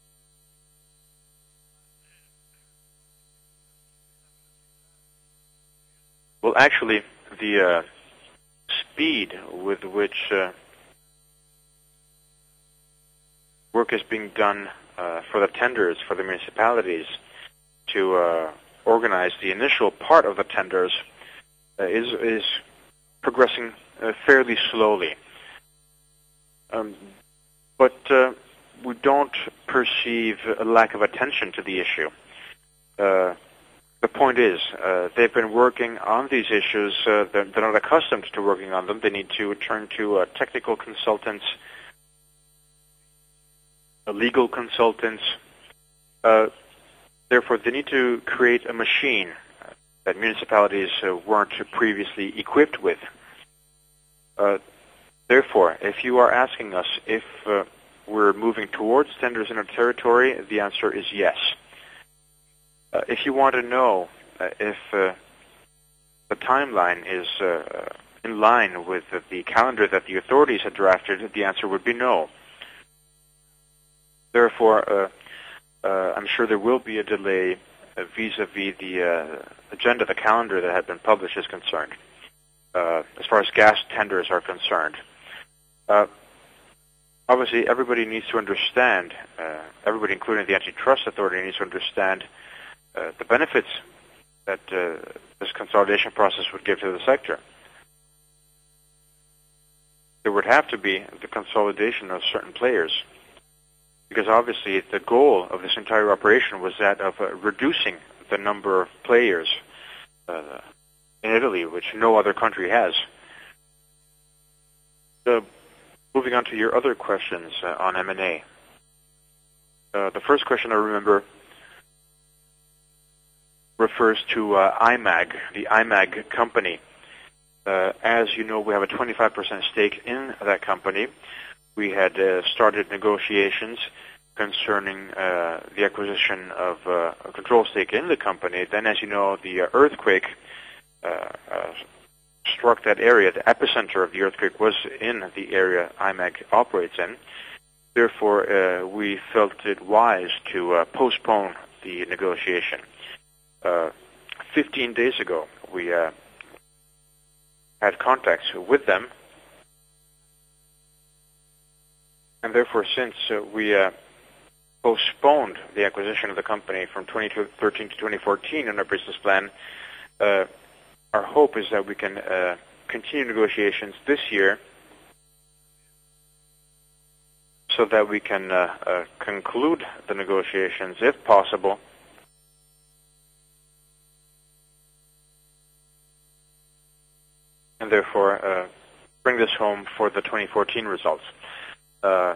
Well, actually, the uh, speed with which uh, work is being done uh, for the tenders for the municipalities to uh, organize the initial part of the tenders uh, is is progressing uh, fairly slowly. Um, but uh, we don't perceive a lack of attention to the issue. Uh, The point is, uh, they've been working on these issues. Uh, they're, they're not accustomed to working on them. They need to turn to uh, technical consultants, uh, legal consultants. Uh, therefore, they need to create a machine that municipalities uh, weren't previously equipped with. Uh, therefore, if you are asking us if uh, we're moving towards tenders in our territory, the answer is yes. Uh, if you want to know uh, if uh, the timeline is uh, in line with uh, the calendar that the authorities had drafted, the answer would be no. Therefore, uh, uh, I'm sure there will be a delay uh, vis-a-vis the uh, agenda, the calendar that had been published is concerned, uh, as far as gas tenders are concerned. Uh, obviously, everybody needs to understand, uh, everybody including the antitrust authority needs to understand Uh, the benefits that uh, this consolidation process would give to the sector. There would have to be the consolidation of certain players, because obviously the goal of this entire operation was that of uh, reducing the number of players uh, in Italy, which no other country has. So, moving on to your other questions uh, on M and A. Uh, the first question I remember refers to uh, I M A G, the I M A G company. Uh, as you know, we have a twenty-five percent stake in that company. We had uh, started negotiations concerning uh, the acquisition of uh, a control stake in the company. Then, as you know, the uh, earthquake uh, uh, struck that area. The epicenter of the earthquake was in the area I M A G operates in. Therefore, uh, we felt it wise to uh, postpone the negotiation. Uh, Fifteen days ago, we uh, had contacts with them, and therefore, since uh, we uh, postponed the acquisition of the company from twenty thirteen to twenty fourteen in our business plan, uh, our hope is that we can uh, continue negotiations this year so that we can uh, uh, conclude the negotiations, if possible, and therefore uh, bring this home for the twenty fourteen results. Uh,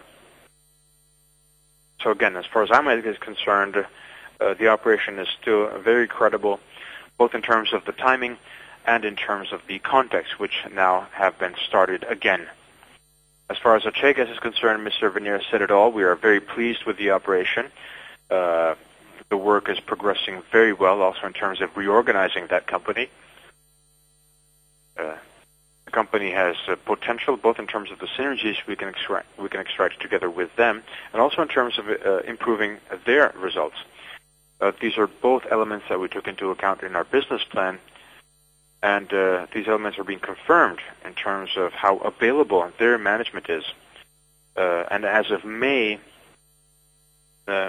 so again, as far as I M A G is concerned, uh, the operation is still very credible, both in terms of the timing and in terms of the context, which now have been started again. As far as Achegas is concerned, Mister Vernier said it all. We are very pleased with the operation. Uh, the work is progressing very well, also in terms of reorganizing that company. Uh, the company has uh, potential, both in terms of the synergies we can extract, we can extract together with them, and also in terms of uh, improving their results. Uh, these are both elements that we took into account in our business plan, and uh, these elements are being confirmed in terms of how available their management is. Uh, and as of May, uh,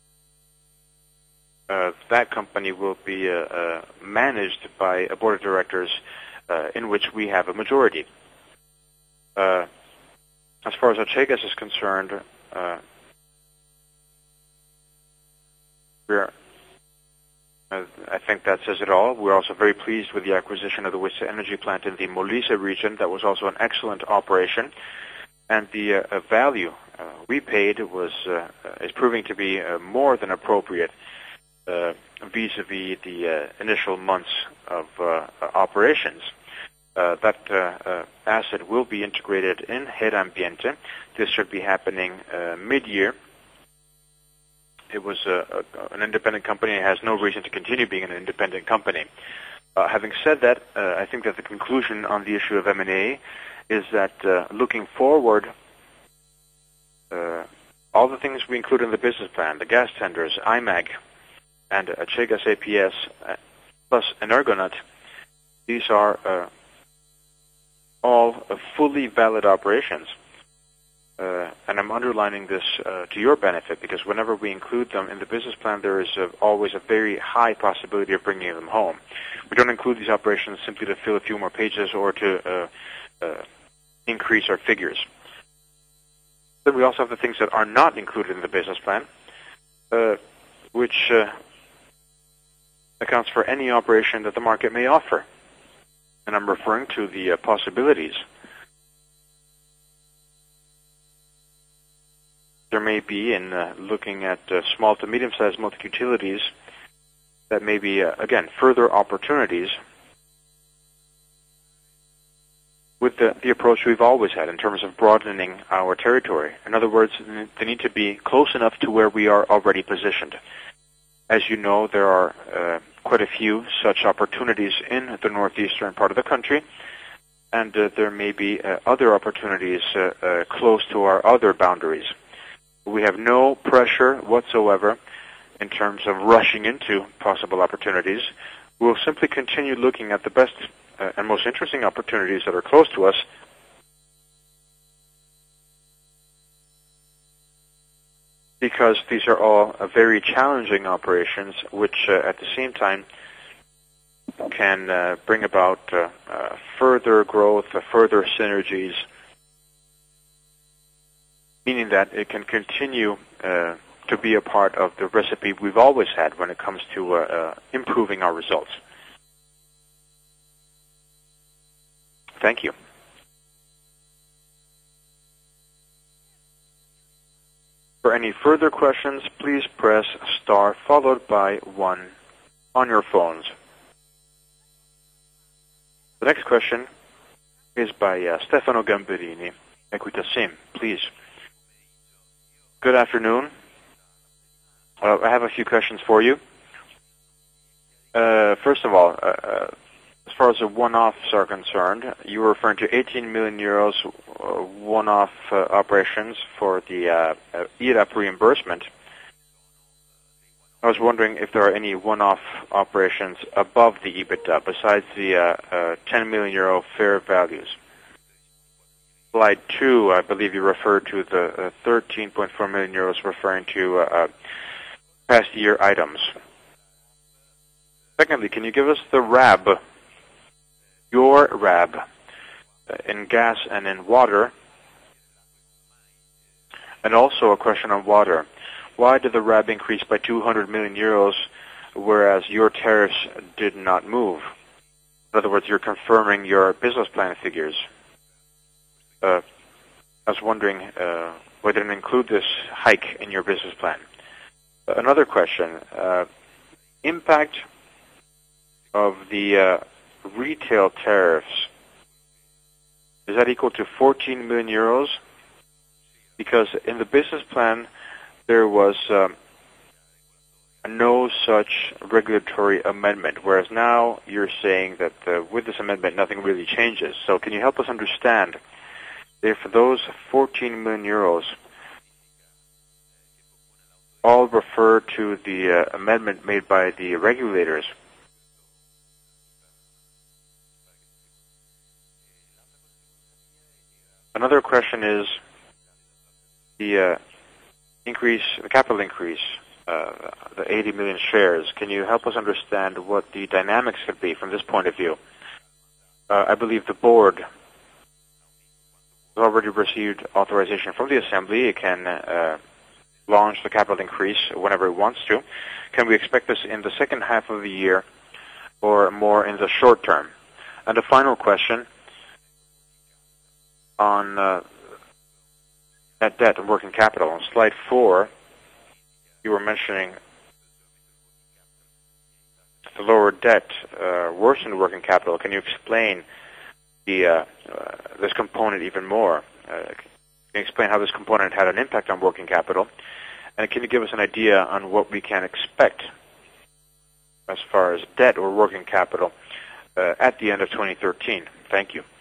uh, that company will be uh, uh, managed by a board of directors uh, in which we have a majority. Uh, as far as Achegas is concerned, uh, we're Uh, I think that says it all. We're also very pleased with the acquisition of the waste energy plant in the Molise region. That was also an excellent operation. And the uh, value uh, we paid was uh, is proving to be uh, more than appropriate uh, vis-a-vis the uh, initial months of uh, operations. Uh, that uh, uh, asset will be integrated in Herambiente. This should be happening uh, mid-year. It was a, a, an independent company. It has no reason to continue being an independent company. Uh, having said that, uh, I think that the conclusion on the issue of M and A is that uh, looking forward, uh, all the things we include in the business plan, the gas tenders, I M A G, and Achegas A P S, uh, plus Energonet, these are uh, all uh, fully valid operations. Uh, and I'm underlining this uh, to your benefit, because whenever we include them in the business plan, there is a, always a very high possibility of bringing them home. We don't include these operations simply to fill a few more pages or to uh, uh, increase our figures. Then we also have the things that are not included in the business plan, uh, which uh, accounts for any operation that the market may offer. And I'm referring to the uh, possibilities. There may be, in uh, looking at uh, small to medium-sized multi-utilities, that may be, uh, again, further opportunities with the, the approach we've always had in terms of broadening our territory. In other words, they need to be close enough to where we are already positioned. As you know, there are uh, quite a few such opportunities in the northeastern part of the country, and uh, there may be uh, other opportunities uh, uh, close to our other boundaries. We have no pressure whatsoever in terms of rushing into possible opportunities. We'll simply continue looking at the best uh, and most interesting opportunities that are close to us, because these are all uh, very challenging operations, which uh, at the same time can uh, bring about uh, uh, further growth, uh, further synergies, meaning that it can continue uh, to be a part of the recipe we've always had when it comes to uh, uh, improving our results. Thank you. For any further questions, please press star followed by one. on your phones. The next question is by uh, Stefano Gamberini, Equita Sim. Please. Good afternoon. Uh, I have a few questions for you. Uh, first of all, uh, uh, as far as the one-offs are concerned, you were referring to eighteen million euros uh, one-off uh, operations for the uh, uh, E R A P reimbursement. I was wondering if there are any one-off operations above the EBITDA besides the uh, uh, ten million euro fair values. Slide two, I believe you referred to the uh, thirteen point four million euros referring to uh, uh, past year items. Secondly, can you give us the R A B, your R A B, uh, in gas and in water? And also a question on water. Why did the R A B increase by two hundred million euros, whereas your tariffs did not move? In other words, you're confirming your business plan figures. Uh, I was wondering uh, why didn't include this hike in your business plan. Uh, another question: uh, impact of the uh, retail tariffs. Is that equal to fourteen million euros? Because in the business plan, there was um, no such regulatory amendment, whereas now you're saying that uh, with this amendment, nothing really changes. So can you help us understand if those fourteen million euros all refer to the uh, amendment made by the regulators? Another question is the uh, increase, the capital increase, uh, the eighty million shares. Can you help us understand what the dynamics could be from this point of view? Uh, I believe the board has already received authorization from the Assembly. It can uh, launch the capital increase whenever it wants to. Can we expect this in the second half of the year or more in the short term? And a final question on uh, net debt and working capital. On slide four, you were mentioning the lower debt uh, worsened working capital. Can you explain the uh, uh, this component even more? Uh, can you explain how this component had an impact on working capital? And can you give us an idea on what we can expect as far as debt or working capital uh, at the end of twenty thirteen? Thank you.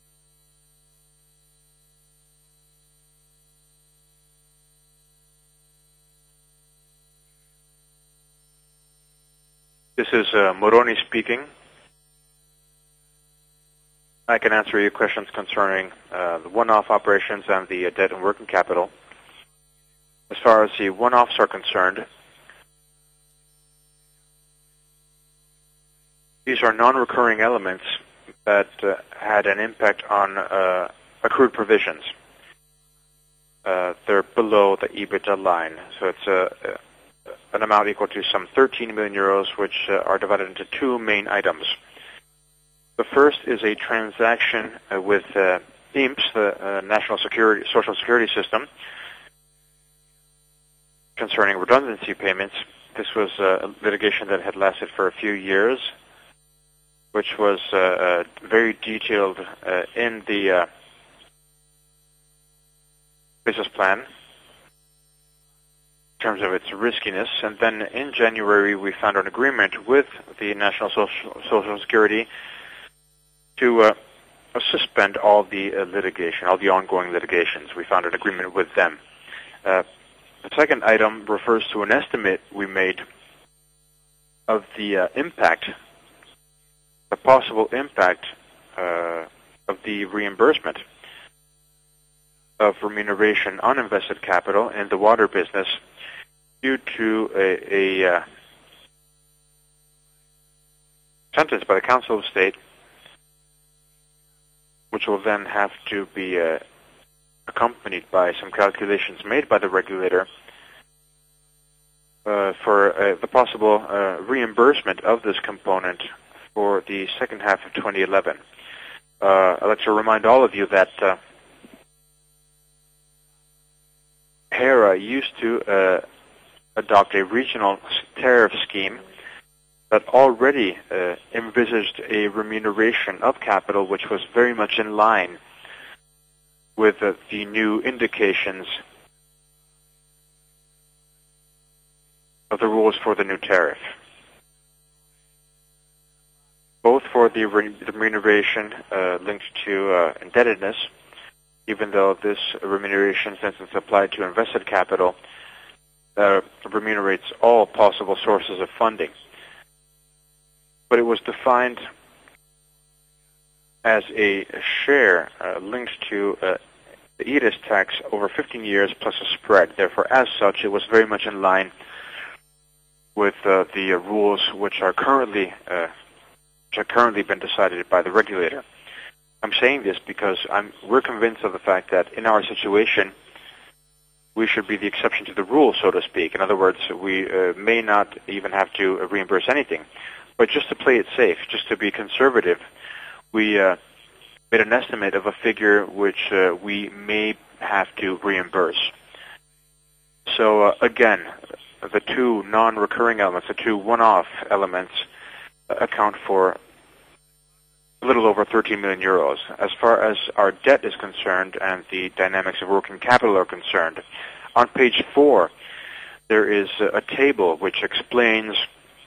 This is uh, Moroni speaking. I can answer your questions concerning uh, the one-off operations and the uh, debt and working capital. As far as the one-offs are concerned, these are non-recurring elements that uh, had an impact on uh, accrued provisions. Uh, they're below the EBITDA line, so it's a uh, an amount equal to some thirteen million euros, which uh, are divided into two main items. The first is a transaction uh, with uh, I N P S, the uh, National Security, Social Security System, concerning redundancy payments. This was uh, a litigation that had lasted for a few years, which was uh, uh, very detailed uh, in the uh, business plan in terms of its riskiness. And then in January, we found an agreement with the National Social, Social Security to uh, suspend all the uh, litigation, all the ongoing litigations. We found an agreement with them. Uh, the second item refers to an estimate we made of the uh, impact, the possible impact uh, of the reimbursement of remuneration on invested capital in the water business due to a, a uh, sentence by the Council of State, which will then have to be uh, accompanied by some calculations made by the regulator uh, for uh, the possible uh, reimbursement of this component for the second half of twenty eleven. Uh, I'd like to remind all of you that uh, HERA used to uh, adopt a regional tariff scheme that already uh, envisaged a remuneration of capital which was very much in line with uh, the new indications of the rules for the new tariff. Both for the remuneration uh, linked to uh, indebtedness, even though this remuneration, since it's applied to invested capital, uh, remunerates all possible sources of funding. But it was defined as a share uh, linked to uh, the E D I S tax over fifteen years plus a spread. Therefore, as such, it was very much in line with uh, the uh, rules which are currently uh, which have currently been decided by the regulator. I'm saying this because I'm, we're convinced of the fact that in our situation, we should be the exception to the rule, so to speak. In other words, we uh, may not even have to uh, reimburse anything. But just to play it safe, just to be conservative, we uh, made an estimate of a figure which uh, we may have to reimburse. So uh, again, the two non-recurring elements, the two one-off elements, uh, account for a little over thirteen million euros. As far as our debt is concerned and the dynamics of working capital are concerned, on page four, there is a table which explains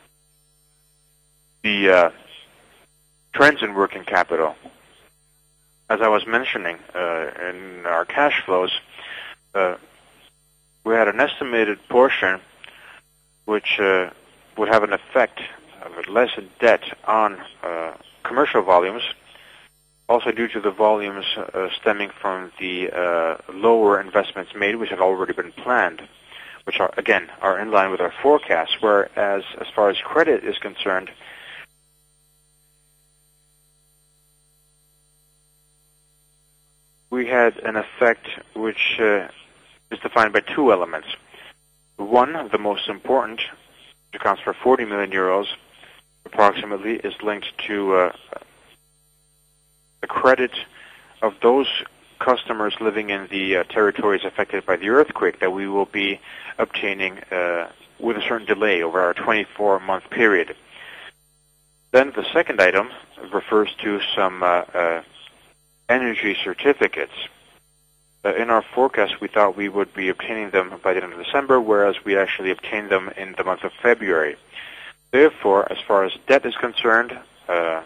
the uh, trends in working capital. As I was mentioning, uh, in our cash flows, uh, we had an estimated portion which uh, would have an effect of less debt on uh, commercial volumes, also due to the volumes uh, stemming from the uh, lower investments made, which had already been planned, which are, again, are in line with our forecasts, whereas as far as credit is concerned, we had an effect which uh, is defined by two elements. One, the most important, which accounts for forty million euros, approximately, is linked to uh, the credit of those customers living in the uh, territories affected by the earthquake that we will be obtaining uh, with a certain delay over our twenty-four month period. Then the second item refers to some uh, uh, energy certificates. Uh, in our forecast, we thought we would be obtaining them by the end of December, whereas we actually obtained them in the month of February. Therefore, as far as debt is concerned, uh,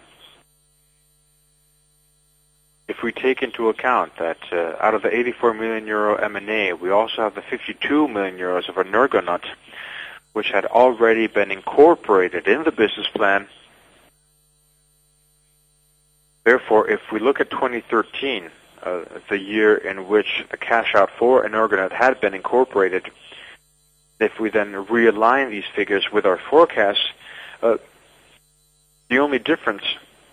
if we take into account that uh, out of the eighty-four million euro M and A, we also have the fifty-two million euros of Energonet, which had already been incorporated in the business plan. Therefore, if we look at twenty thirteen, uh, the year in which a cash out for Energonet had been incorporated, if we then realign these figures with our forecasts, uh, the only difference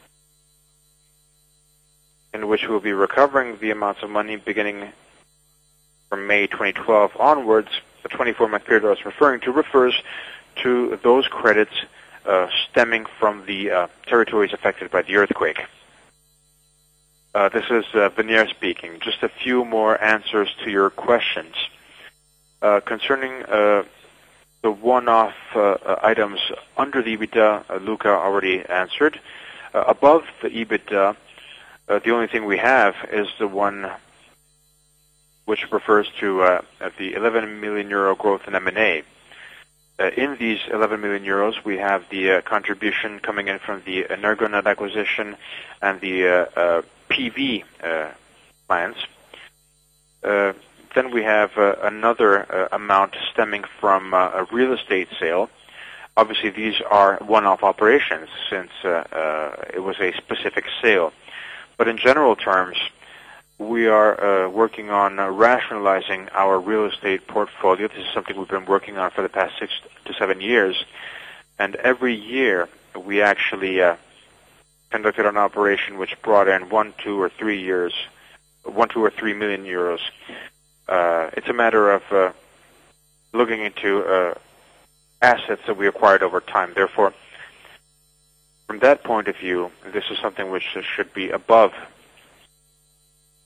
in which we'll be recovering the amounts of money beginning from May twenty twelve onwards, the twenty-four month period I was referring to, refers to those credits uh, stemming from the uh, territories affected by the earthquake. Uh, this is uh, Veneer speaking. Just a few more answers to your questions. Uh, concerning uh, the one-off uh, items under the EBITDA, uh, Luca already answered. Uh, above the EBITDA, uh, the only thing we have is the one which refers to uh, the eleven million euro growth in M and A. Uh, in these eleven million euros, we have the uh, contribution coming in from the Energonet acquisition and the uh, uh, P V uh, plants. Uh, Then we have uh, another uh, amount stemming from uh, a real estate sale. Obviously, these are one-off operations since uh, uh, it was a specific sale. But in general terms, we are uh, working on uh, rationalizing our real estate portfolio. This is something we've been working on for the past six to seven years. And every year, we actually uh, conducted an operation which brought in one, two, or three years, one, two, or three million euros. Uh, it's a matter of uh, looking into uh, assets that we acquired over time. Therefore, from that point of view, this is something which should be above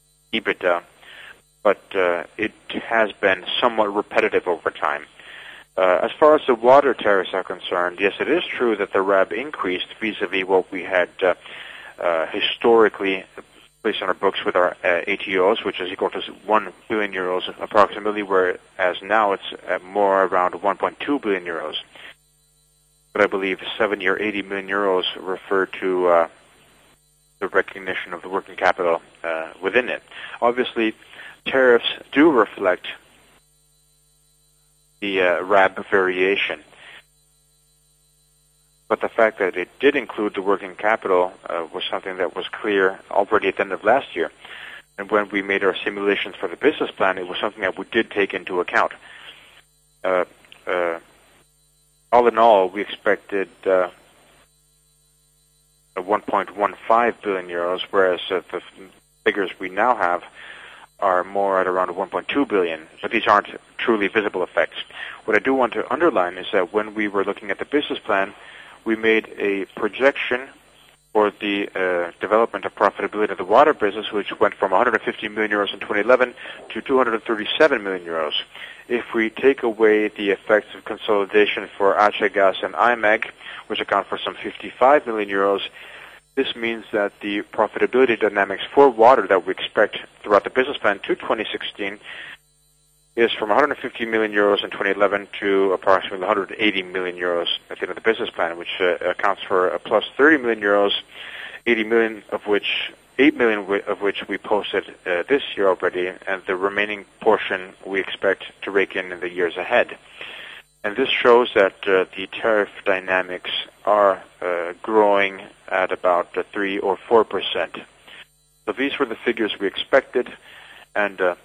EBITDA, but uh, it has been somewhat repetitive over time. Uh, as far as the water tariffs are concerned, yes, it is true that the R A B increased vis-a-vis what we had uh, uh, historically placed on our books with our uh, A T Os, which is equal to one billion euros approximately, whereas now it's uh, more around one point two billion euros. But I believe seventy or eighty million euros refer to uh, the recognition of the working capital uh, within it. Obviously, tariffs do reflect the uh, R A B variation. But the fact that it did include the working capital uh, was something that was clear already at the end of last year. And when we made our simulations for the business plan, it was something that we did take into account. Uh, uh, all in all, we expected uh, one point one five billion euros, whereas uh, the figures we now have are more at around one point two billion, but these aren't truly visible effects. What I do want to underline is that when we were looking at the business plan, we made a projection for the uh, development of profitability of the water business, which went from one hundred fifty million euros in twenty eleven to two hundred thirty-seven million euros. If we take away the effects of consolidation for Achegas and I M E G, which account for some fifty-five million euros, this means that the profitability dynamics for water that we expect throughout the business plan to twenty sixteen is from one hundred fifty million euros in twenty eleven to approximately one hundred eighty million euros at the end of the business plan, which uh, accounts for a plus thirty million euros, eighty million of which, eight million of which we posted uh, this year already, and the remaining portion we expect to rake in in the years ahead. And this shows that uh, the tariff dynamics are uh, growing at about uh, three or four percent. So these were the figures we expected, and uh,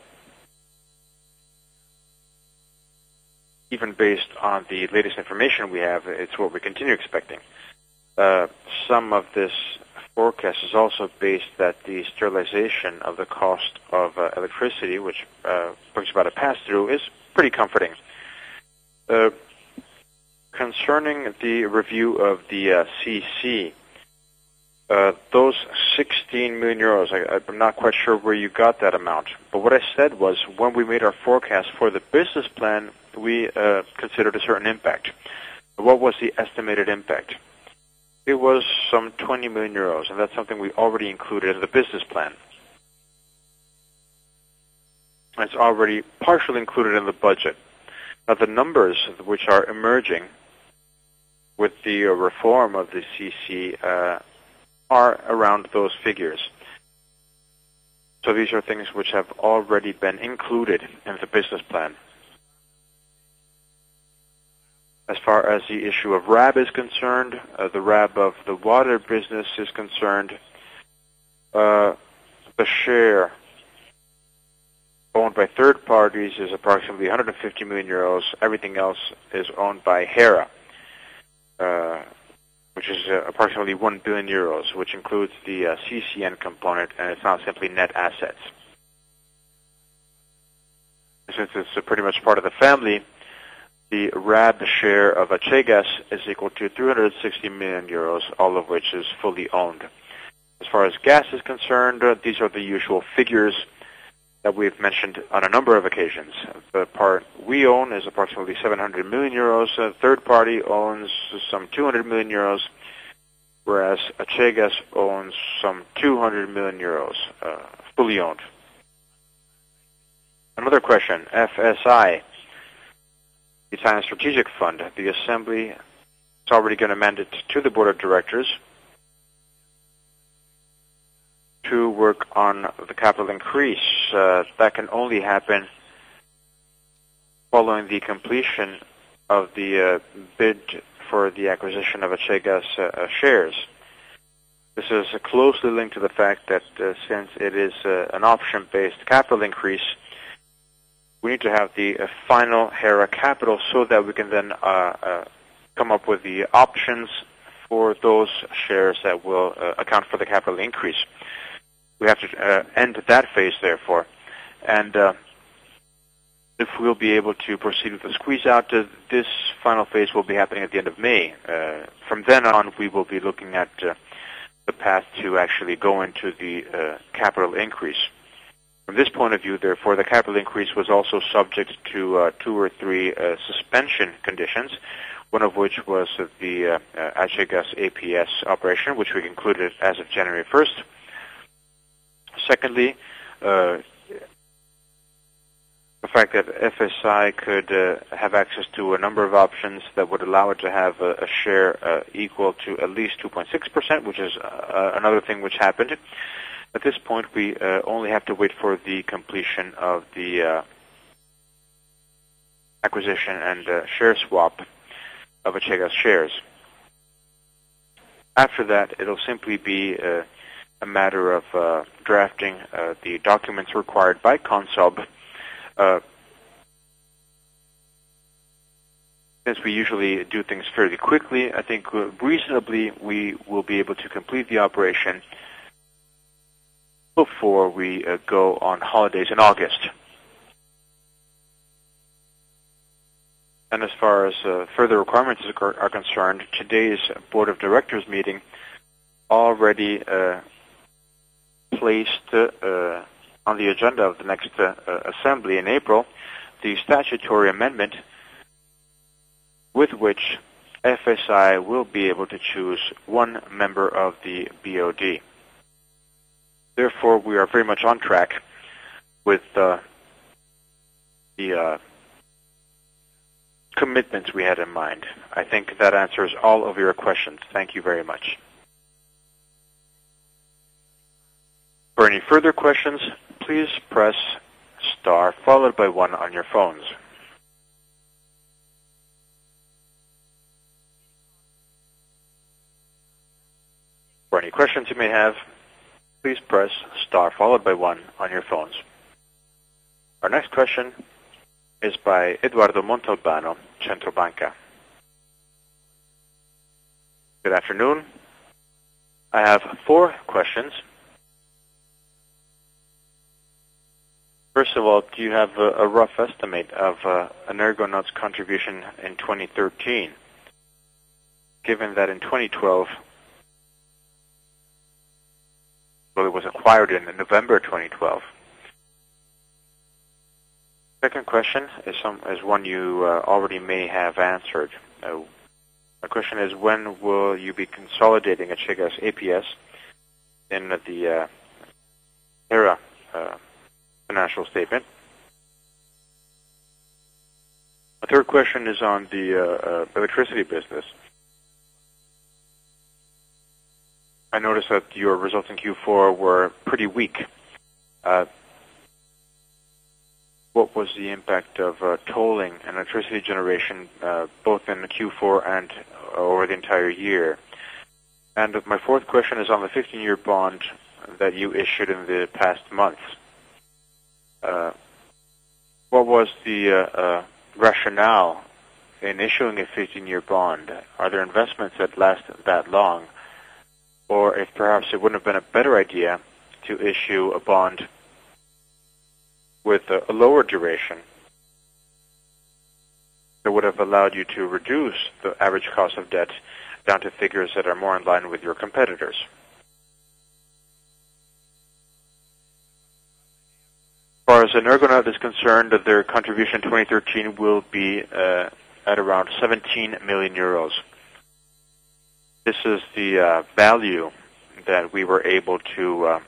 even based on the latest information we have, it's what we continue expecting. Uh, some of this forecast is also based that the sterilization of the cost of uh, electricity, which uh, brings about a pass-through, is pretty comforting. Uh, concerning the review of the uh, C C, uh, those sixteen million euros, I, I'm not quite sure where you got that amount, but what I said was when we made our forecast for the business plan, we uh, considered a certain impact. What was the estimated impact? It was some twenty million euros, and that's something we already included in the business plan. It's already partially included in the budget. Now, the numbers which are emerging with the uh, reform of the C C uh, are around those figures. So these are things which have already been included in the business plan. As far as the issue of R A B is concerned, uh, the R A B of the water business is concerned, uh, the share owned by third parties is approximately one hundred fifty million euros. Everything else is owned by Hera, uh, which is uh, approximately one billion euros, which includes the uh, C C N component, and it's not simply net assets. Since it's uh, pretty much part of the family, the R A B share of Achegas is equal to three hundred sixty million euros, all of which is fully owned. As far as gas is concerned, uh, these are the usual figures that we've mentioned on a number of occasions. The part we own is approximately seven hundred million euros. A third party owns some two hundred million euros, whereas Achegas owns some two hundred million euros, uh, fully owned. Another question, F S I, the Italian Strategic Fund. The Assembly is already going to amend it to the Board of Directors to work on the capital increase. Uh, that can only happen following the completion of the uh, bid for the acquisition of Achegas uh, shares. This is uh, closely linked to the fact that uh, since it is uh, an option-based capital increase, we need to have the uh, final Hera capital so that we can then uh, uh, come up with the options for those shares that will uh, account for the capital increase. We have to uh, end that phase, therefore. And uh, if we'll be able to proceed with the squeeze-out, uh, this final phase will be happening at the end of May. Uh, from then on, we will be looking at uh, the path to actually go into the uh, capital increase. From this point of view, therefore, the capital increase was also subject to uh, two or three uh, suspension conditions, one of which was uh, the uh, uh, Achigas A P S operation, which we concluded as of January first. Secondly, uh, the fact that F S I could uh, have access to a number of options that would allow it to have a, a share uh, equal to at least two point six percent, which is uh, another thing which happened. At this point, we uh, only have to wait for the completion of the uh, acquisition and uh, share swap of Achigas shares. After that, it'll simply be uh, a matter of uh, drafting uh, the documents required by Consob. Uh, since we usually do things fairly quickly, I think uh, reasonably we will be able to complete the operation before we uh, go on holidays in August. And as far as uh, further requirements are concerned, today's Board of Directors meeting already uh, placed uh, on the agenda of the next uh, uh, assembly in April the statutory amendment with which F S I will be able to choose one member of the B O D. Therefore, we are very much on track with uh, the uh, commitments we had in mind. I think that answers all of your questions. Thank you very much. For any further questions, please press star followed by one on your phones. For any questions you may have, please press star followed by one on your phones. Our next question is by Eduardo Montalbano, Centrobanca. Good afternoon. I have four questions. First of all, do you have a, a rough estimate of uh, Energonaut's contribution in twenty thirteen, given that in twenty twelve, well, it was acquired in November twenty twelve? Second question is, some, is one you uh, already may have answered. Uh, my question is, when will you be consolidating Achigas A P S in the uh, Hera uh, financial statement? A third question is on the uh, uh, electricity business. I noticed that your results in Q four were pretty weak. Uh, what was the impact of uh, tolling and electricity generation uh, both in Q four and over the entire year? And my fourth question is on the fifteen-year bond that you issued in the past months. Uh, what was the uh, uh, rationale in issuing a fifteen-year bond? Are there investments that last that long? Or if perhaps it wouldn't have been a better idea to issue a bond with a, a lower duration that would have allowed you to reduce the average cost of debt down to figures that are more in line with your competitors? As far as Energonaut is concerned, their contribution in twenty thirteen will be uh, at around seventeen million euros. This is the uh, value that we were able to uh,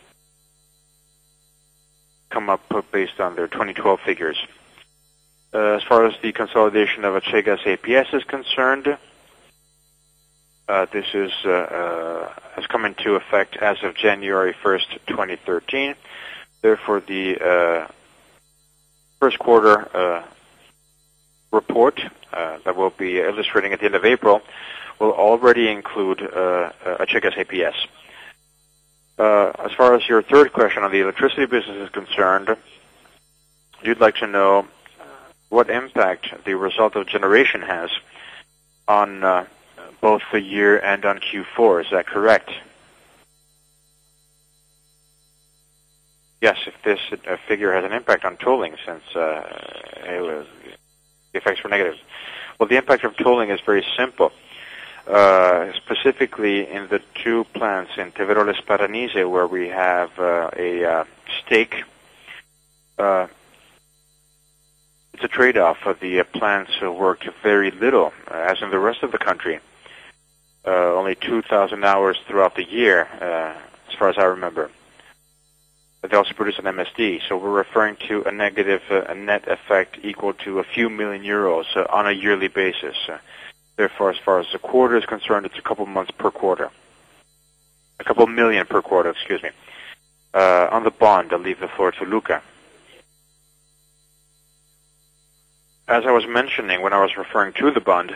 come up with based on their twenty twelve figures. Uh, as far as the consolidation of Achigas A P S is concerned, uh, this is uh, uh, has come into effect as of January first, twenty thirteen. Therefore, the uh, first quarter uh, report uh, that we'll be illustrating at the end of April will already include uh, uh, Achigas A P S. Uh, as far as your third question on the electricity business is concerned, you'd like to know what impact the result of generation has on uh, both the year and on Q four. Is that correct? Yes, if this uh, figure has an impact on tolling, since uh, it was, the effects were negative. Well, the impact of tolling is very simple. Uh, specifically in the two plants in Teveroles Paranise, where we have uh, a uh, stake uh, it's a trade-off. Uh, the uh, plants uh, worked very little, uh, as in the rest of the country. Uh, only two thousand hours throughout the year, uh, as far as I remember. But they also produce an M S D, so we're referring to a negative uh, a net effect equal to a few million euros uh, on a yearly basis. Uh, therefore, as far as the quarter is concerned, it's a couple months per quarter. A couple million per quarter, excuse me. Uh, on the bond, I'll leave the floor to Luca. As I was mentioning when I was referring to the bond,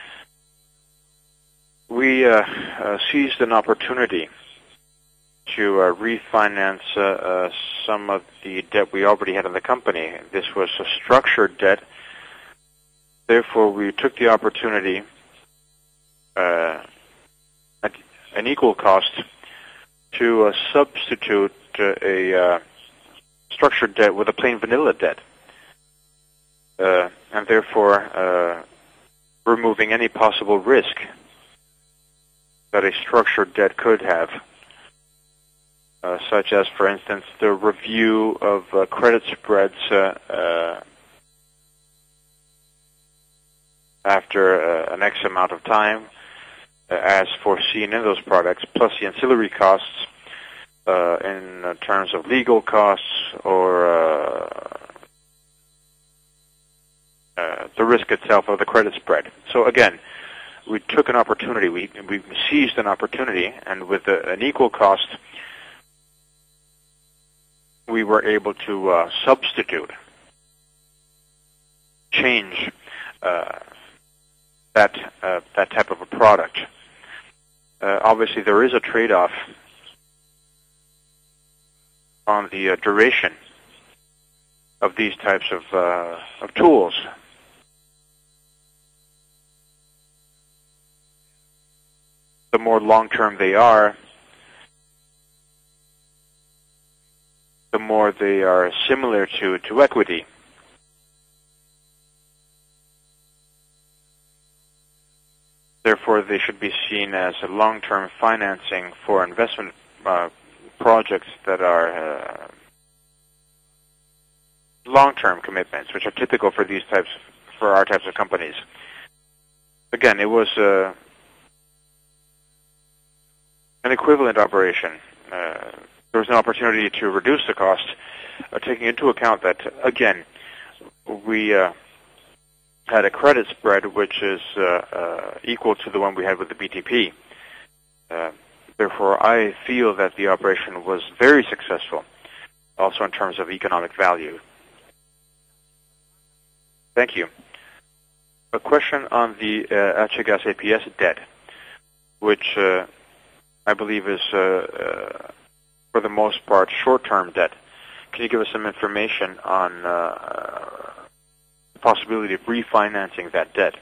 we uh, uh, seized an opportunity to uh, refinance uh, uh, some of the debt we already had in the company. This was a structured debt. Therefore, we took the opportunity uh, at an equal cost to uh, substitute uh, a uh, structured debt with a plain vanilla debt, uh, and therefore uh, removing any possible risk that a structured debt could have, uh, such as, for instance, the review of uh, credit spreads uh, uh, after uh, an X amount of time, uh, as foreseen in those products, plus the ancillary costs uh, in uh, terms of legal costs or uh, uh, the risk itself of the credit spread. So again, we took an opportunity, we, we seized an opportunity, and with a, an equal cost, we were able to uh, substitute, change uh, that uh, that type of a product. Uh, obviously, there is a trade-off on the uh, duration of these types of uh, of tools. The more long-term they are, the more they are similar to, to equity. Therefore, they should be seen as a long-term financing for investment uh, projects that are uh, long-term commitments, which are typical for these types, for our types of companies. Again, it was uh, an equivalent operation. Uh, there was an opportunity to reduce the cost, uh, taking into account that, again, we uh, had a credit spread which is uh, uh, equal to the one we had with the B T P. Uh, therefore, I feel that the operation was very successful, also in terms of economic value. Thank you. A question on the uh, Achigas A P S debt, which uh, I believe is, uh, uh, for the most part, short-term debt. Can you give us some information on uh, the possibility of refinancing that debt?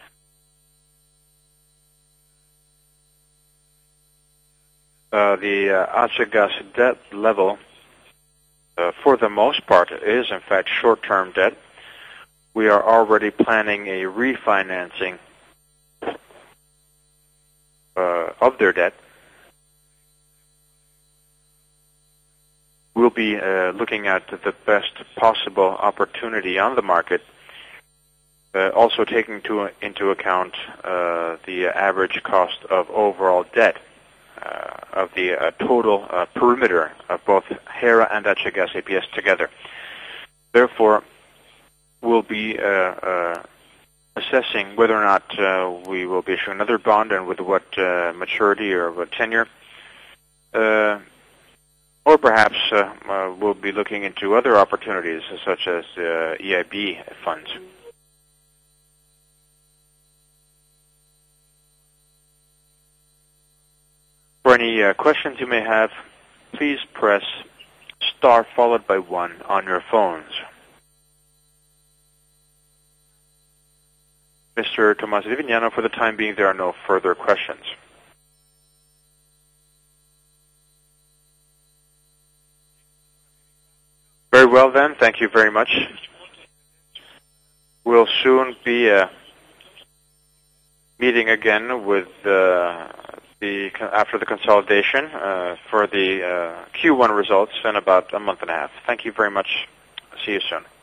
Uh, the uh, Achigas debt level, uh, for the most part, is in fact short-term debt. We are already planning a refinancing uh, of their debt. We'll be uh, looking at the best possible opportunity on the market, uh, also taking to, into account uh, the average cost of overall debt uh, of the uh, total uh, perimeter of both Hera and Achigas A P S together. Therefore, we'll be uh, uh, assessing whether or not uh, we will be issuing another bond and with what uh, maturity or what tenure. Uh, Or perhaps uh, uh, we'll be looking into other opportunities, such as uh, E I B funds. For any uh, questions you may have, please press star followed by one on your phones. Mister Tommaso Di Vignano, for the time being, there are no further questions. Very well then, thank you very much. We'll soon be uh, meeting again with uh, the after the consolidation uh, for the uh, Q one results in about a month and a half. Thank you very much. See you soon.